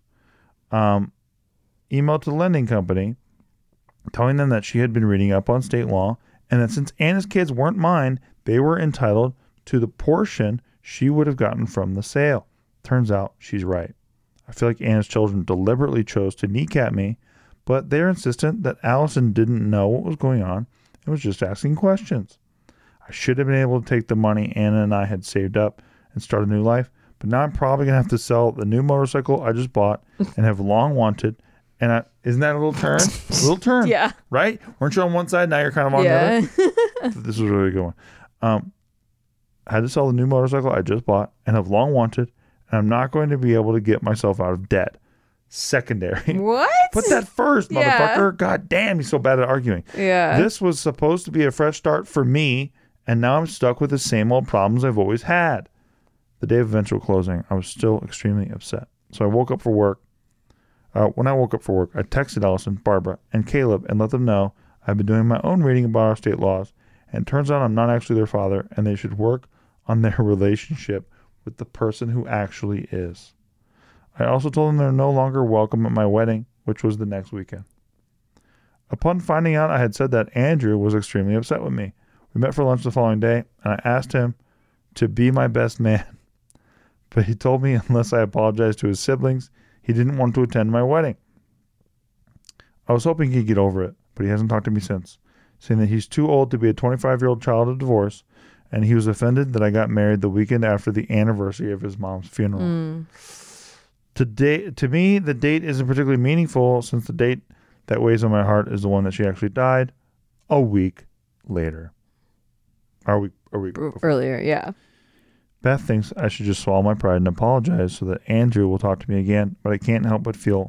Emailed to the lending company telling them that she had been reading up on state law and that since Anna's kids weren't mine, they were entitled to the portion she would have gotten from the sale. Turns out she's right. I feel like Anna's children deliberately chose to kneecap me, but they're insistent that Allison didn't know what was going on and was just asking questions. I should have been able to take the money Anna and I had saved up and start a new life, but now I'm probably going to have to sell the new motorcycle I just bought and have long wanted. And isn't that a little turn? A little turn. Yeah. Right? Weren't you on one side? Now you're kind of on the other. This was really a good one. I had to sell the new motorcycle I just bought and have long wanted, and I'm not going to be able to get myself out of debt. Secondary. What? Put that first, Yeah. motherfucker. God damn, he's so bad at arguing. Yeah. This was supposed to be a fresh start for me, and now I'm stuck with the same old problems I've always had. The day of eventual closing, I was still extremely upset. So I woke up for work. When I woke up for work, I texted Allison, Barbara, and Caleb and let them know I've been doing my own reading about our state laws, and it turns out I'm not actually their father, and they should work on their relationship with the person who actually is. I also told them they're no longer welcome at my wedding, which was the next weekend. Upon finding out I had said that, Andrew was extremely upset with me. We met for lunch the following day, and I asked him to be my best man. But he told me unless I apologized to his siblings, he didn't want to attend my wedding. I was hoping he'd get over it, but he hasn't talked to me since, saying that he's too old to be a 25-year-old child of divorce, and he was offended that I got married the weekend after the anniversary of his mom's funeral. To me, the date isn't particularly meaningful since the date that weighs on my heart is the one that she actually died a week later. A week before. Earlier, yeah. Beth thinks I should just swallow my pride and apologize so that Andrew will talk to me again, but I can't help but feel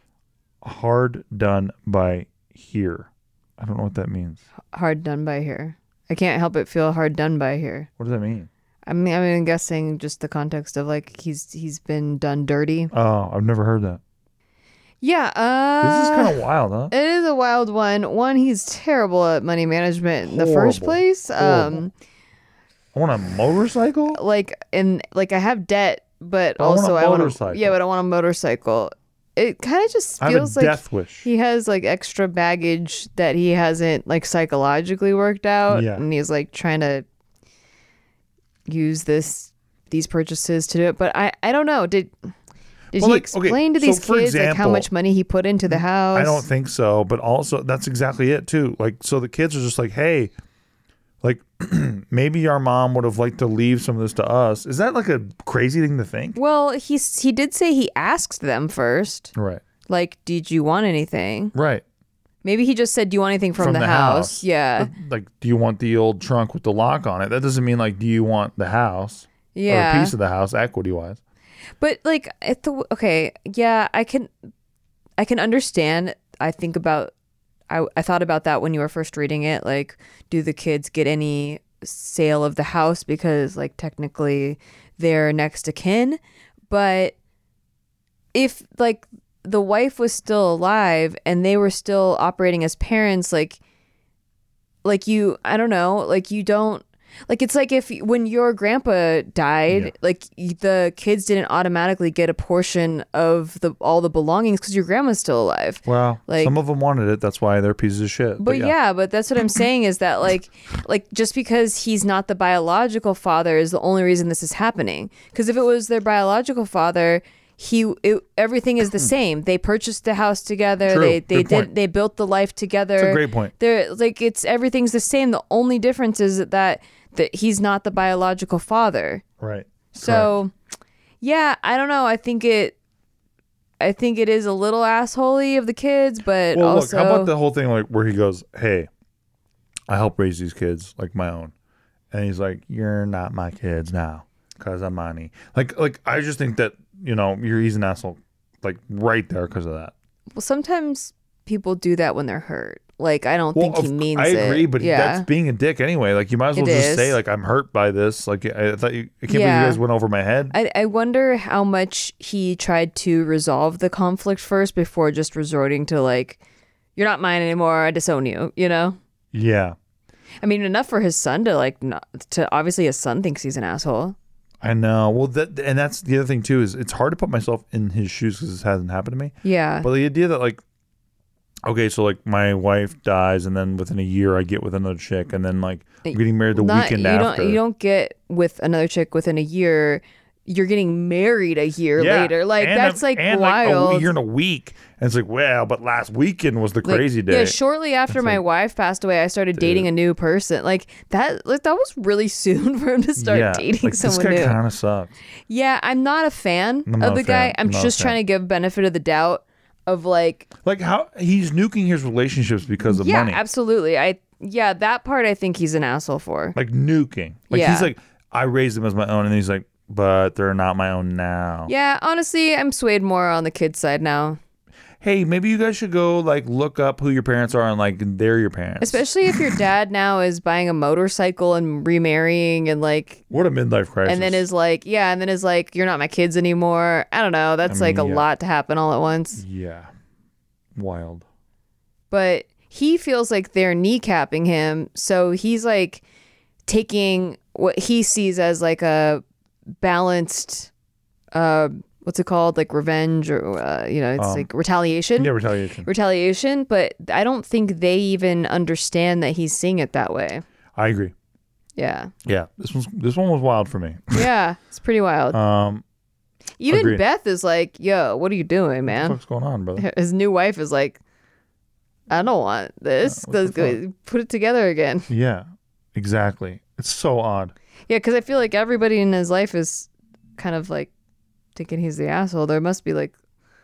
hard done by here. I don't know what that means. Hard done by here. I can't help but feel hard done by here. What does that mean? I'm guessing just the context of like he's been done dirty. Oh, I've never heard that. Yeah. This is kind of wild, huh? It is a wild one. One, he's terrible at money management in the first Horrible. place. Horrible. I want a motorcycle? Like I have debt, but I want also a I want motorcycle. but I want a motorcycle. It kind of just I have feels a like death wish. he has like extra baggage that he hasn't like psychologically worked out, Yeah. and he's like trying to use these purchases to do it. But I don't know. Did Well, he like, okay, explain to so these for kids like how example, much money he put into the house? I don't think so, but also that's exactly it too. Like, so the kids are just like, hey, like maybe our mom would have liked to leave some of this to us. Is that like a crazy thing to think? Well, he did say he asked them first. Right. Like, did you want anything? Right. Maybe he just said, do you want anything from the house? Yeah. Like, do you want the old trunk with the lock on it? That doesn't mean like, do you want the house? Yeah. Or a piece of the house, equity wise. But like I can understand. I think about I thought about that when you were first reading it. Like, do the kids get any sale of the house because like technically they're next to kin? But if like the wife was still alive and they were still operating as parents, like you, I don't know, like you don't. Like, it's like if when your grandpa died, Yeah. like the kids didn't automatically get a portion of all the belongings because your grandma's still alive. Well, Like- some of them wanted it. That's why they're pieces of shit. But but that's what I'm saying is that like just because he's not the biological father is the only reason this is happening. Because if it was their biological father, everything is the same. They purchased the house together. True. They built the life together. That's a great point. They're like everything's the same. The only difference is that he's not the biological father. Right. So, yeah, I don't know. I think it is a little assholey of the kids, but Well, also look, how about the whole thing like where he goes, "Hey, I help raise these kids like my own," and he's like, "You're not my kids now because of money." Like I just think that he's an asshole, like right there because of that. Well, sometimes people do that when they're hurt. Like, I don't think he means it. I agree, but that's being a dick anyway. Like, you might as well just say, like, I'm hurt by this. Like, I thought I can't believe you guys went over my head. I wonder how much he tried to resolve the conflict first before just resorting to, like, you're not mine anymore, I disown you, Yeah. I mean, enough for his son to obviously his son thinks he's an asshole. I know. Well, and that's the other thing, too, is it's hard to put myself in his shoes because this hasn't happened to me. Yeah. But the idea that, like, okay, so like my wife dies, and then within a year I get with another chick, and then like I'm getting married the weekend after. You don't get with another chick within a year. You're getting married a year later. Like that's wild. Like a year and a week, and it's like, well, but last weekend was the crazy day. Yeah, shortly after my wife passed away, I started dating a new person. Like that was really soon for him to start dating someone new. This guy kind of sucks. Yeah, I'm not a fan of the guy. I'm just trying to give benefit of the doubt. Of like how he's nuking his relationships because of money. Yeah, absolutely. That part I think he's an asshole for. Like nuking. Like he's like, I raised them as my own, and he's like, but they're not my own now. Yeah, honestly, I'm swayed more on the kid's side now. Hey, maybe you guys should go like look up who your parents are and like they're your parents. Especially if your dad now is buying a motorcycle and remarrying and like what a midlife crisis. And then is like, you're not my kids anymore. I don't know. That's a lot to happen all at once. Yeah. Wild. But he feels like they're kneecapping him, so he's like taking what he sees as like a balanced what's it called? Like revenge or, it's like retaliation. Yeah, retaliation. Retaliation, but I don't think they even understand that he's seeing it that way. I agree. Yeah. Yeah. This one was wild for me. Yeah, it's pretty wild. Even agreed. Beth is like, yo, what are you doing, man? What's going on, brother? His new wife is like, I don't want this. Put it together again. Yeah, exactly. It's so odd. Yeah, because I feel like everybody in his life is kind of like thinking he's the asshole. There must be like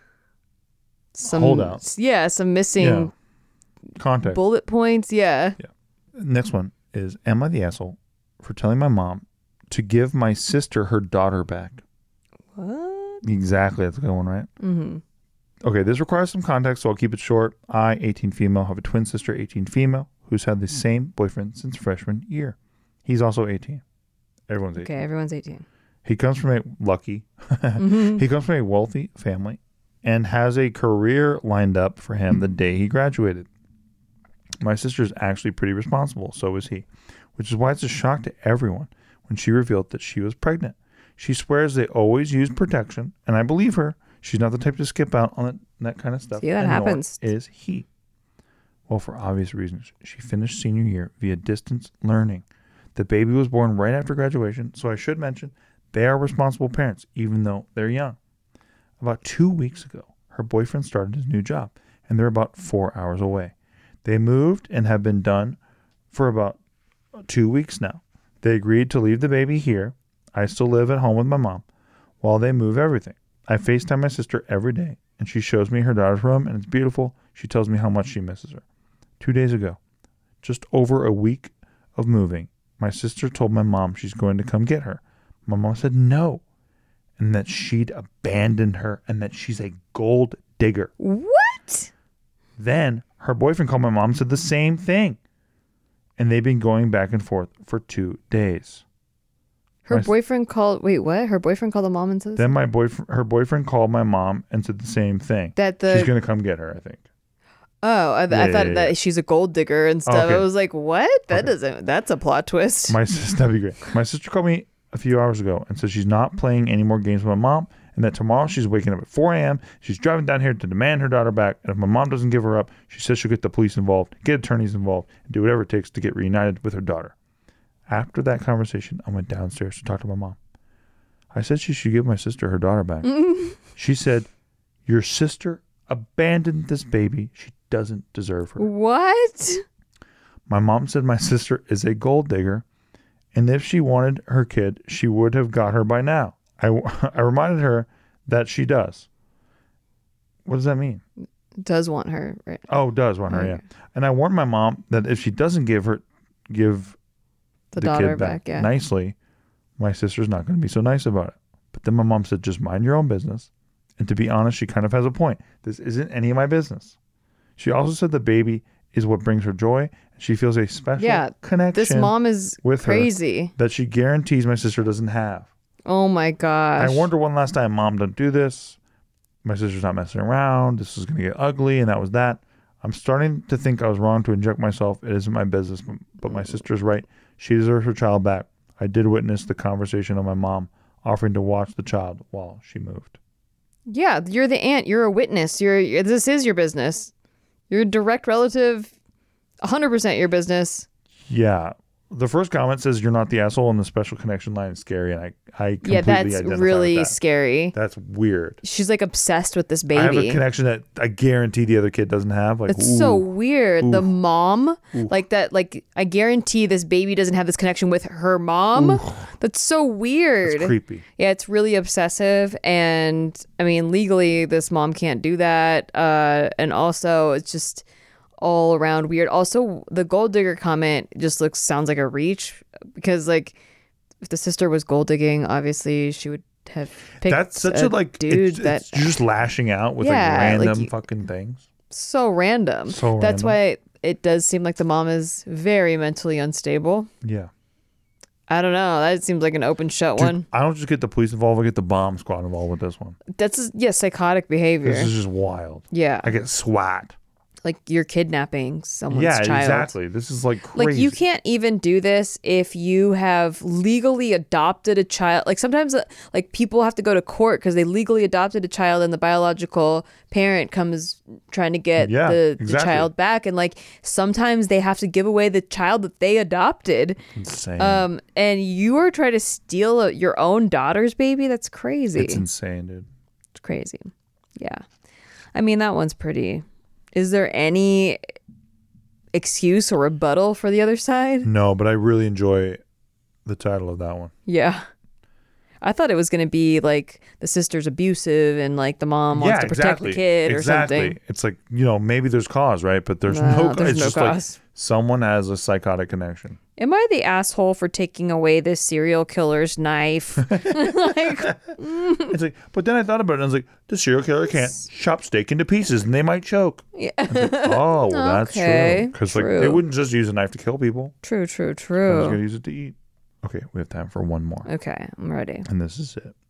some holdouts. Yeah, some missing context. Bullet points. Yeah. Next one is, am I the asshole for telling my mom to give my sister her daughter back? What? Exactly. That's a good one, right? Mm-hmm. Okay, this requires some context, so I'll keep it short. I, 18 female, have a twin sister, 18 female, who's had the same boyfriend since freshman year. He's also 18. Everyone's 18. Okay, everyone's 18. He comes from he comes from a wealthy family and has a career lined up for him the day he graduated. My sister's actually pretty responsible, so is he, which is why it's a shock to everyone when she revealed that she was pregnant. She swears they always use protection, and I believe her. She's not the type to skip out on that kind of stuff. See, that happens. Nor is he. Well, for obvious reasons. She finished senior year via distance learning. The baby was born right after graduation, so I should mention they are responsible parents, even though they're young. About 2 weeks ago, her boyfriend started his new job, and they're about 4 hours away. They moved and have been done for about 2 weeks now. They agreed to leave the baby here. I still live at home with my mom while they move everything. I FaceTime my sister every day, and she shows me her daughter's room, and it's beautiful. She tells me how much she misses her. 2 days ago, just over a week of moving, my sister told my mom she's going to come get her. My mom said no, and that she'd abandoned her, and that she's a gold digger. What? Then her boyfriend called my mom and said the same thing, and they've been going back and forth for 2 days. Her boyfriend called. Wait, what? Her boyfriend called the mom and said. Then her boyfriend called my mom and said the same thing. She's gonna come get her, I think. Oh, I thought that she's a gold digger and stuff. Okay. I was like, what? That's a plot twist. That'd be great. My sister called me a few hours ago and said she's not playing any more games with my mom, and that tomorrow she's waking up at 4 a.m. She's driving down here to demand her daughter back, and if my mom doesn't give her up, she says she'll get the police involved, get attorneys involved, and do whatever it takes to get reunited with her daughter. After that conversation, I went downstairs to talk to my mom. I said she should give my sister her daughter back. She said, your sister abandoned this baby. She doesn't deserve her. What? My mom said my sister is a gold digger, and if she wanted her kid, she would have got her by now. I reminded her that she does. What does that mean? Does want her, right? Oh, does want her, yeah. And I warned my mom that if she doesn't give the daughter kid back yeah. nicely, my sister's not going to be so nice about it. But then my mom said, just mind your own business. And to be honest, she kind of has a point. This isn't any of my business. She also said the baby is what brings her joy. She feels a special connection. This mom is with crazy. Her that she guarantees my sister doesn't have. Oh my gosh. I warned her one last time, Mom, don't do this. My sister's not messing around. This is going to get ugly. And that was that. I'm starting to think I was wrong to inject myself. It isn't my business, but my sister's right. She deserves her child back. I did witness the conversation of my mom offering to watch the child while she moved. Yeah, you're the aunt. You're a witness. This is your business. You're a direct relative. 100% your business. Yeah. The first comment says you're not the asshole, and the special connection line is scary, and I completely that's identify really with that. scary. That's weird. She's like obsessed with this baby. I have a connection that I guarantee the other kid doesn't have. Like, it's so weird. Oof. The mom, Oof. like that, like I guarantee this baby doesn't have this connection with her mom. Oof. That's so weird. It's creepy. Yeah, it's really obsessive, and I mean, legally, this mom can't do that. And also, it's just all around weird. Also, the gold digger comment just sounds like a reach, because like if the sister was gold digging, obviously she would have picked That's such a dude it's you're just lashing out with like random fucking things. So random. That's why it does seem like the mom is very mentally unstable. Yeah. I don't know. That seems like an open shut one. I don't just get the police involved. I get the bomb squad involved with this one. That's psychotic behavior. This is just wild. Yeah. I get SWAT. Like you're kidnapping someone's child. Yeah, exactly. This is like crazy. Like you can't even do this if you have legally adopted a child. Like sometimes like people have to go to court because they legally adopted a child and the biological parent comes trying to get the child back. And like sometimes they have to give away the child that they adopted. Insane. And you are trying to steal your own daughter's baby? That's crazy. It's insane, dude. It's crazy. Yeah. I mean, that one's pretty... Is there any excuse or rebuttal for the other side? No, but I really enjoy the title of that one. Yeah. I thought it was going to be like the sister's abusive and like the mom wants to protect the kid or something. It's like, maybe there's cause, right? But there's no cause. It's just cause. Like someone has a psychotic connection. Am I the asshole for taking away this serial killer's knife? It's like, but then I thought about it and I was like, the serial killer can't chop steak into pieces and they might choke. Yeah. Like, oh, well, that's true. Because like they wouldn't just use a knife to kill people. True. They're just going to use it to eat. Okay, we have time for one more. Okay, I'm ready. And this is it.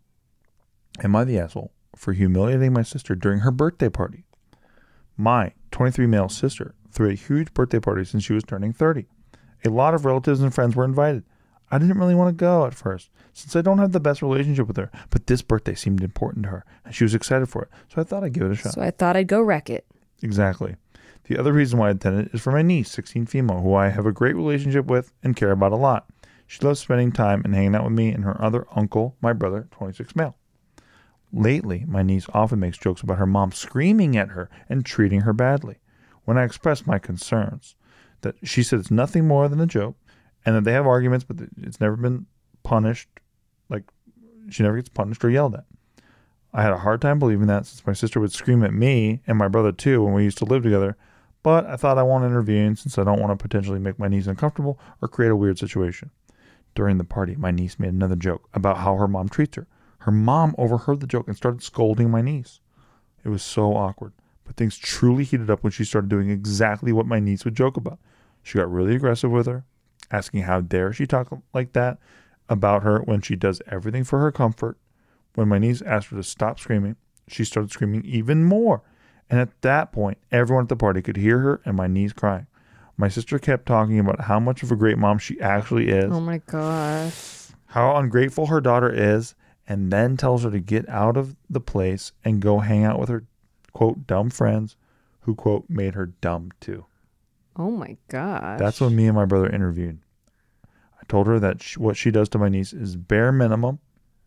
Am I the asshole for humiliating my sister during her birthday party? My 23 male sister threw a huge birthday party since she was turning 30. A lot of relatives and friends were invited. I didn't really want to go at first, since I don't have the best relationship with her, but this birthday seemed important to her, and she was excited for it, so I thought I'd give it a shot. So I thought I'd go wreck it. Exactly. The other reason why I attended is for my niece, 16 female, who I have a great relationship with and care about a lot. She loves spending time and hanging out with me and her other uncle, my brother, 26 male. Lately, my niece often makes jokes about her mom screaming at her and treating her badly. When I expressed my concerns, that she said it's nothing more than a joke and that they have arguments, but it's never been punished. Like, she never gets punished or yelled at. I had a hard time believing that, since my sister would scream at me and my brother too when we used to live together. But I thought I want to intervene, since I don't want to potentially make my niece uncomfortable or create a weird situation. During the party, my niece made another joke about how her mom treats her. Her mom overheard the joke and started scolding my niece. It was so awkward, but things truly heated up when she started doing exactly what my niece would joke about. She got really aggressive with her, asking how dare she talk like that about her when she does everything for her comfort. When my niece asked her to stop screaming, she started screaming even more. And at that point, everyone at the party could hear her and my niece crying. My sister kept talking about how much of a great mom she actually is. Oh my gosh. How ungrateful her daughter is, and then tells her to get out of the place and go hang out with her, quote, dumb friends who, quote, made her dumb too. Oh my gosh. That's when me and my brother interviewed. I told her that what she does to my niece is bare minimum,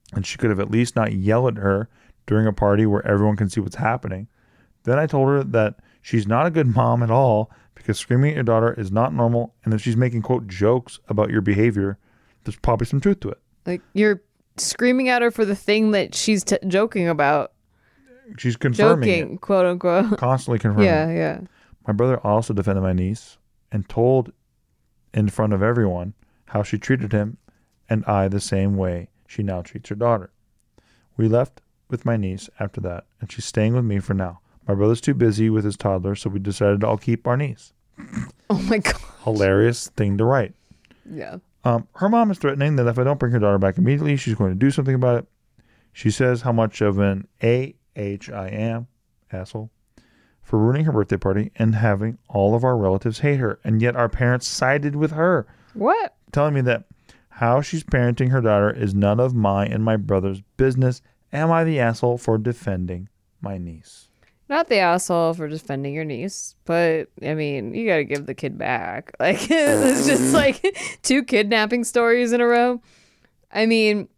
and she could have at least not yelled at her during a party where everyone can see what's happening. Then I told her that she's not a good mom at all because screaming at your daughter is not normal, and if she's making, quote, jokes about your behavior, there's probably some truth to it. Like, you're screaming at her for the thing that she's joking about. She's confirming Joking, quote unquote. constantly confirming. Yeah. My brother also defended my niece and told in front of everyone how she treated him and I the same way she now treats her daughter. We left with my niece after that, and she's staying with me for now. My brother's too busy with his toddler, so we decided I'll keep our niece. Oh my God. Hilarious thing to write. Yeah. Her mom is threatening that if I don't bring her daughter back immediately, she's going to do something about it. She says how much of an A-H I am, asshole, for ruining her birthday party and having all of our relatives hate her, and yet our parents sided with her. What? Telling me that how she's parenting her daughter is none of my and my brother's business. Am I the asshole for defending my niece? Not the asshole for defending your niece, but I mean, you gotta give the kid back. Like, it's just like 2 kidnapping stories in a row. I mean,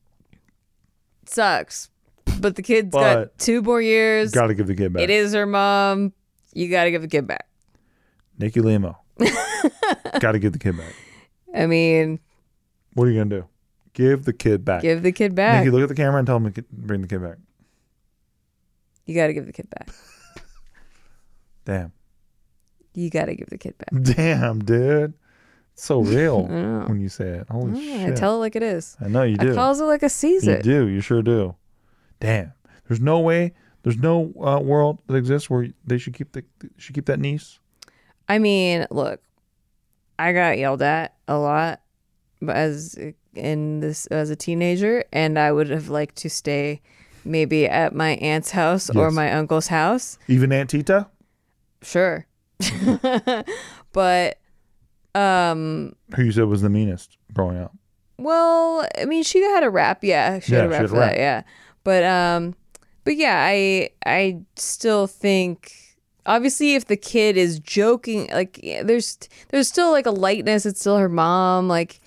it sucks, but the kid's got 2 more years. Gotta give the kid back. It is her mom. You gotta give the kid back. Nikki Limo. Gotta give the kid back. I mean, what are you gonna do? Give the kid back. Give the kid back. Nikki, look at the camera and tell him to bring the kid back. You gotta give the kid back. Damn. You gotta give the kid back. Damn, dude. It's so real I know. when you say it. Holy shit. I tell it like it is. I know you do. I calls it like I sees You it. do. You sure do. Damn. There's no way. There's no world that exists where they should keep that niece. I mean, look, I got yelled at a lot as a teenager, and I would have liked to stay maybe at my aunt's house or Yes. my uncle's house. Even Aunt Tita? Sure. But Who you said was the meanest growing up. well, I mean, she had a rap, yeah. She had a rap for that, yeah. But yeah, I still think obviously if the kid is joking, like there's still like a lightness, it's still her mom, like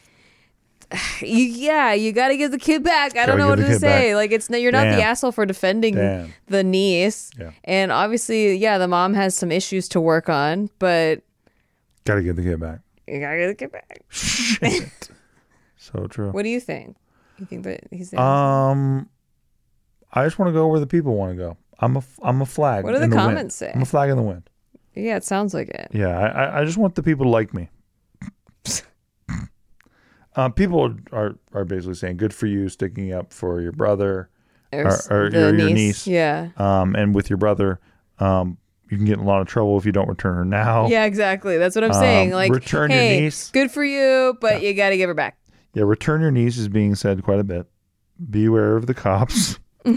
you got to give the kid back. I don't know what to say. Like you're not the asshole for defending the niece. Yeah. And obviously, yeah, the mom has some issues to work on, but Gotta give the kid back. you got to give the kid back. Shit. So true. What do you think? You think that he's I just want to go where the people want to go. I'm a flag. What do in the wind. comments say? I'm a flag in the wind. Yeah, it sounds like it. Yeah, I just want the people to like me. People are basically saying, "Good for you, sticking up for your brother or your niece." Yeah. And with your brother, you can get in a lot of trouble if you don't return her now. Yeah, exactly. That's what I'm saying. Like, return your hey, niece. good for you, but you got to give her back. Yeah, return your niece is being said quite a bit. Beware of the cops.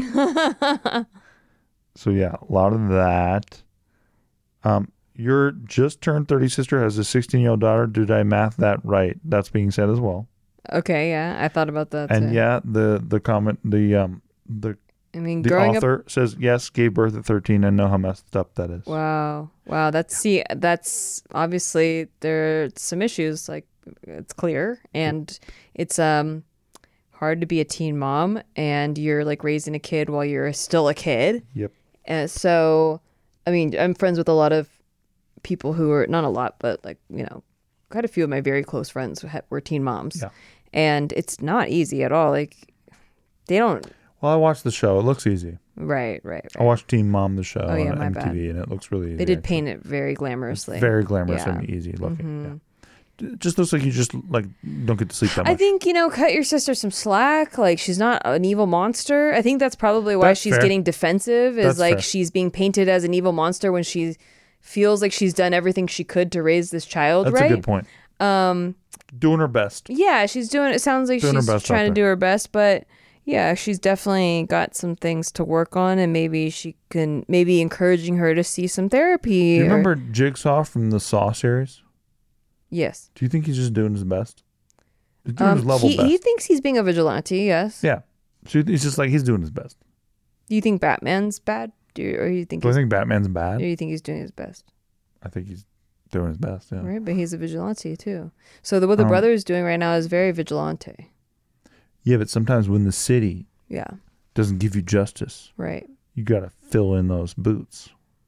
So yeah, a lot of that. Your just turned 30 sister has a 16-year-old daughter. Did I math that right? That's being said as well. Okay, yeah, I thought about that. And too. yeah, the comment, the I mean, the growing author says yes, gave birth at 13, and know how messed up that is. Wow. That's obviously there are some issues. Like it's clear, and it's hard to be a teen mom, and you're like raising a kid while you're still a kid. Yep. And so, I mean, I'm friends with a lot of people who are not a lot, but like quite a few of my very close friends were teen moms. Yeah. And it's not easy at all. Like they don't. Well, I watched the show. It looks easy. Right. I watched Teen Mom, the show Oh, yeah, on my MTV, bad. and it looks really easy. They did actually. paint it very glamorously. Very glamorous Yeah. and easy looking. Yeah. It just looks like you just like don't get to sleep that much. I think, cut your sister some slack. Like she's not an evil monster. I think that's probably why That's she's fair. getting defensive is That's like fair. she's being painted as an evil monster when she feels like she's done everything she could to raise this child, That's right? a good point. Doing her best. Yeah, she's doing it. Sounds like Doing her she's best out trying to there. do her best, but yeah, she's definitely got some things to work on, and maybe encouraging her to see some therapy. Do you remember Jigsaw from the Saw series? Yes. Do you think he's just doing his best? He's doing his level best. He thinks he's being a vigilante. Yes. Yeah. So he's just like he's doing his best. Do you think Batman's bad? Or you think? Do I think Batman's bad? Or you think he's doing his best? I think he's doing his best. Yeah. Right, but he's a vigilante too. So what the brother is doing right now is very vigilante. Yeah, but sometimes when the city Yeah. doesn't give you justice, Right. you got to fill in those boots.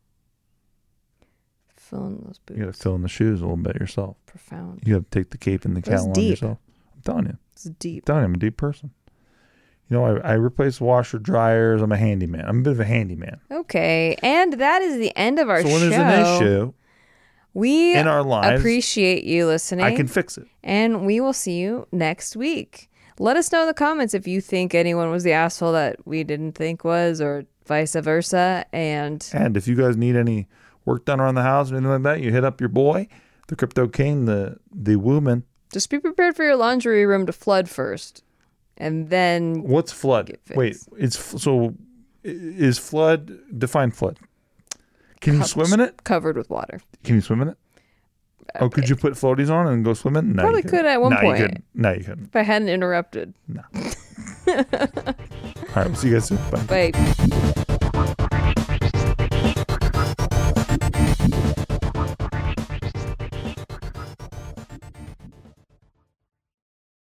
Fill in those boots. You got to fill in the shoes a little bit yourself. Profound. You got to take the cape and the That's cowl on deep. yourself. I'm telling you. It's deep. I'm a deep person. You know, I replace washer dryers. I'm a handyman. I'm a bit of a handyman. Okay. And that is the end of our So show. when there's an issue we in our lives, appreciate you listening. I can fix it. And we will see you next week. Let us know in the comments if you think anyone was the asshole that we didn't think was, or vice versa. And if you guys need any work done around the house or anything like that, you hit up your boy, the Crypto King, the woman. just be prepared for your laundry room to flood first. And then What's flood? get fixed. Wait, is flood, define flood. Can you swim in it? covered with water. Can you swim in it? Oh, could you put floaties on and go swimming? No, Probably you could at one no, point. You couldn't. No, you couldn't. If I hadn't interrupted. All right, we'll see you guys soon. Bye. Bye.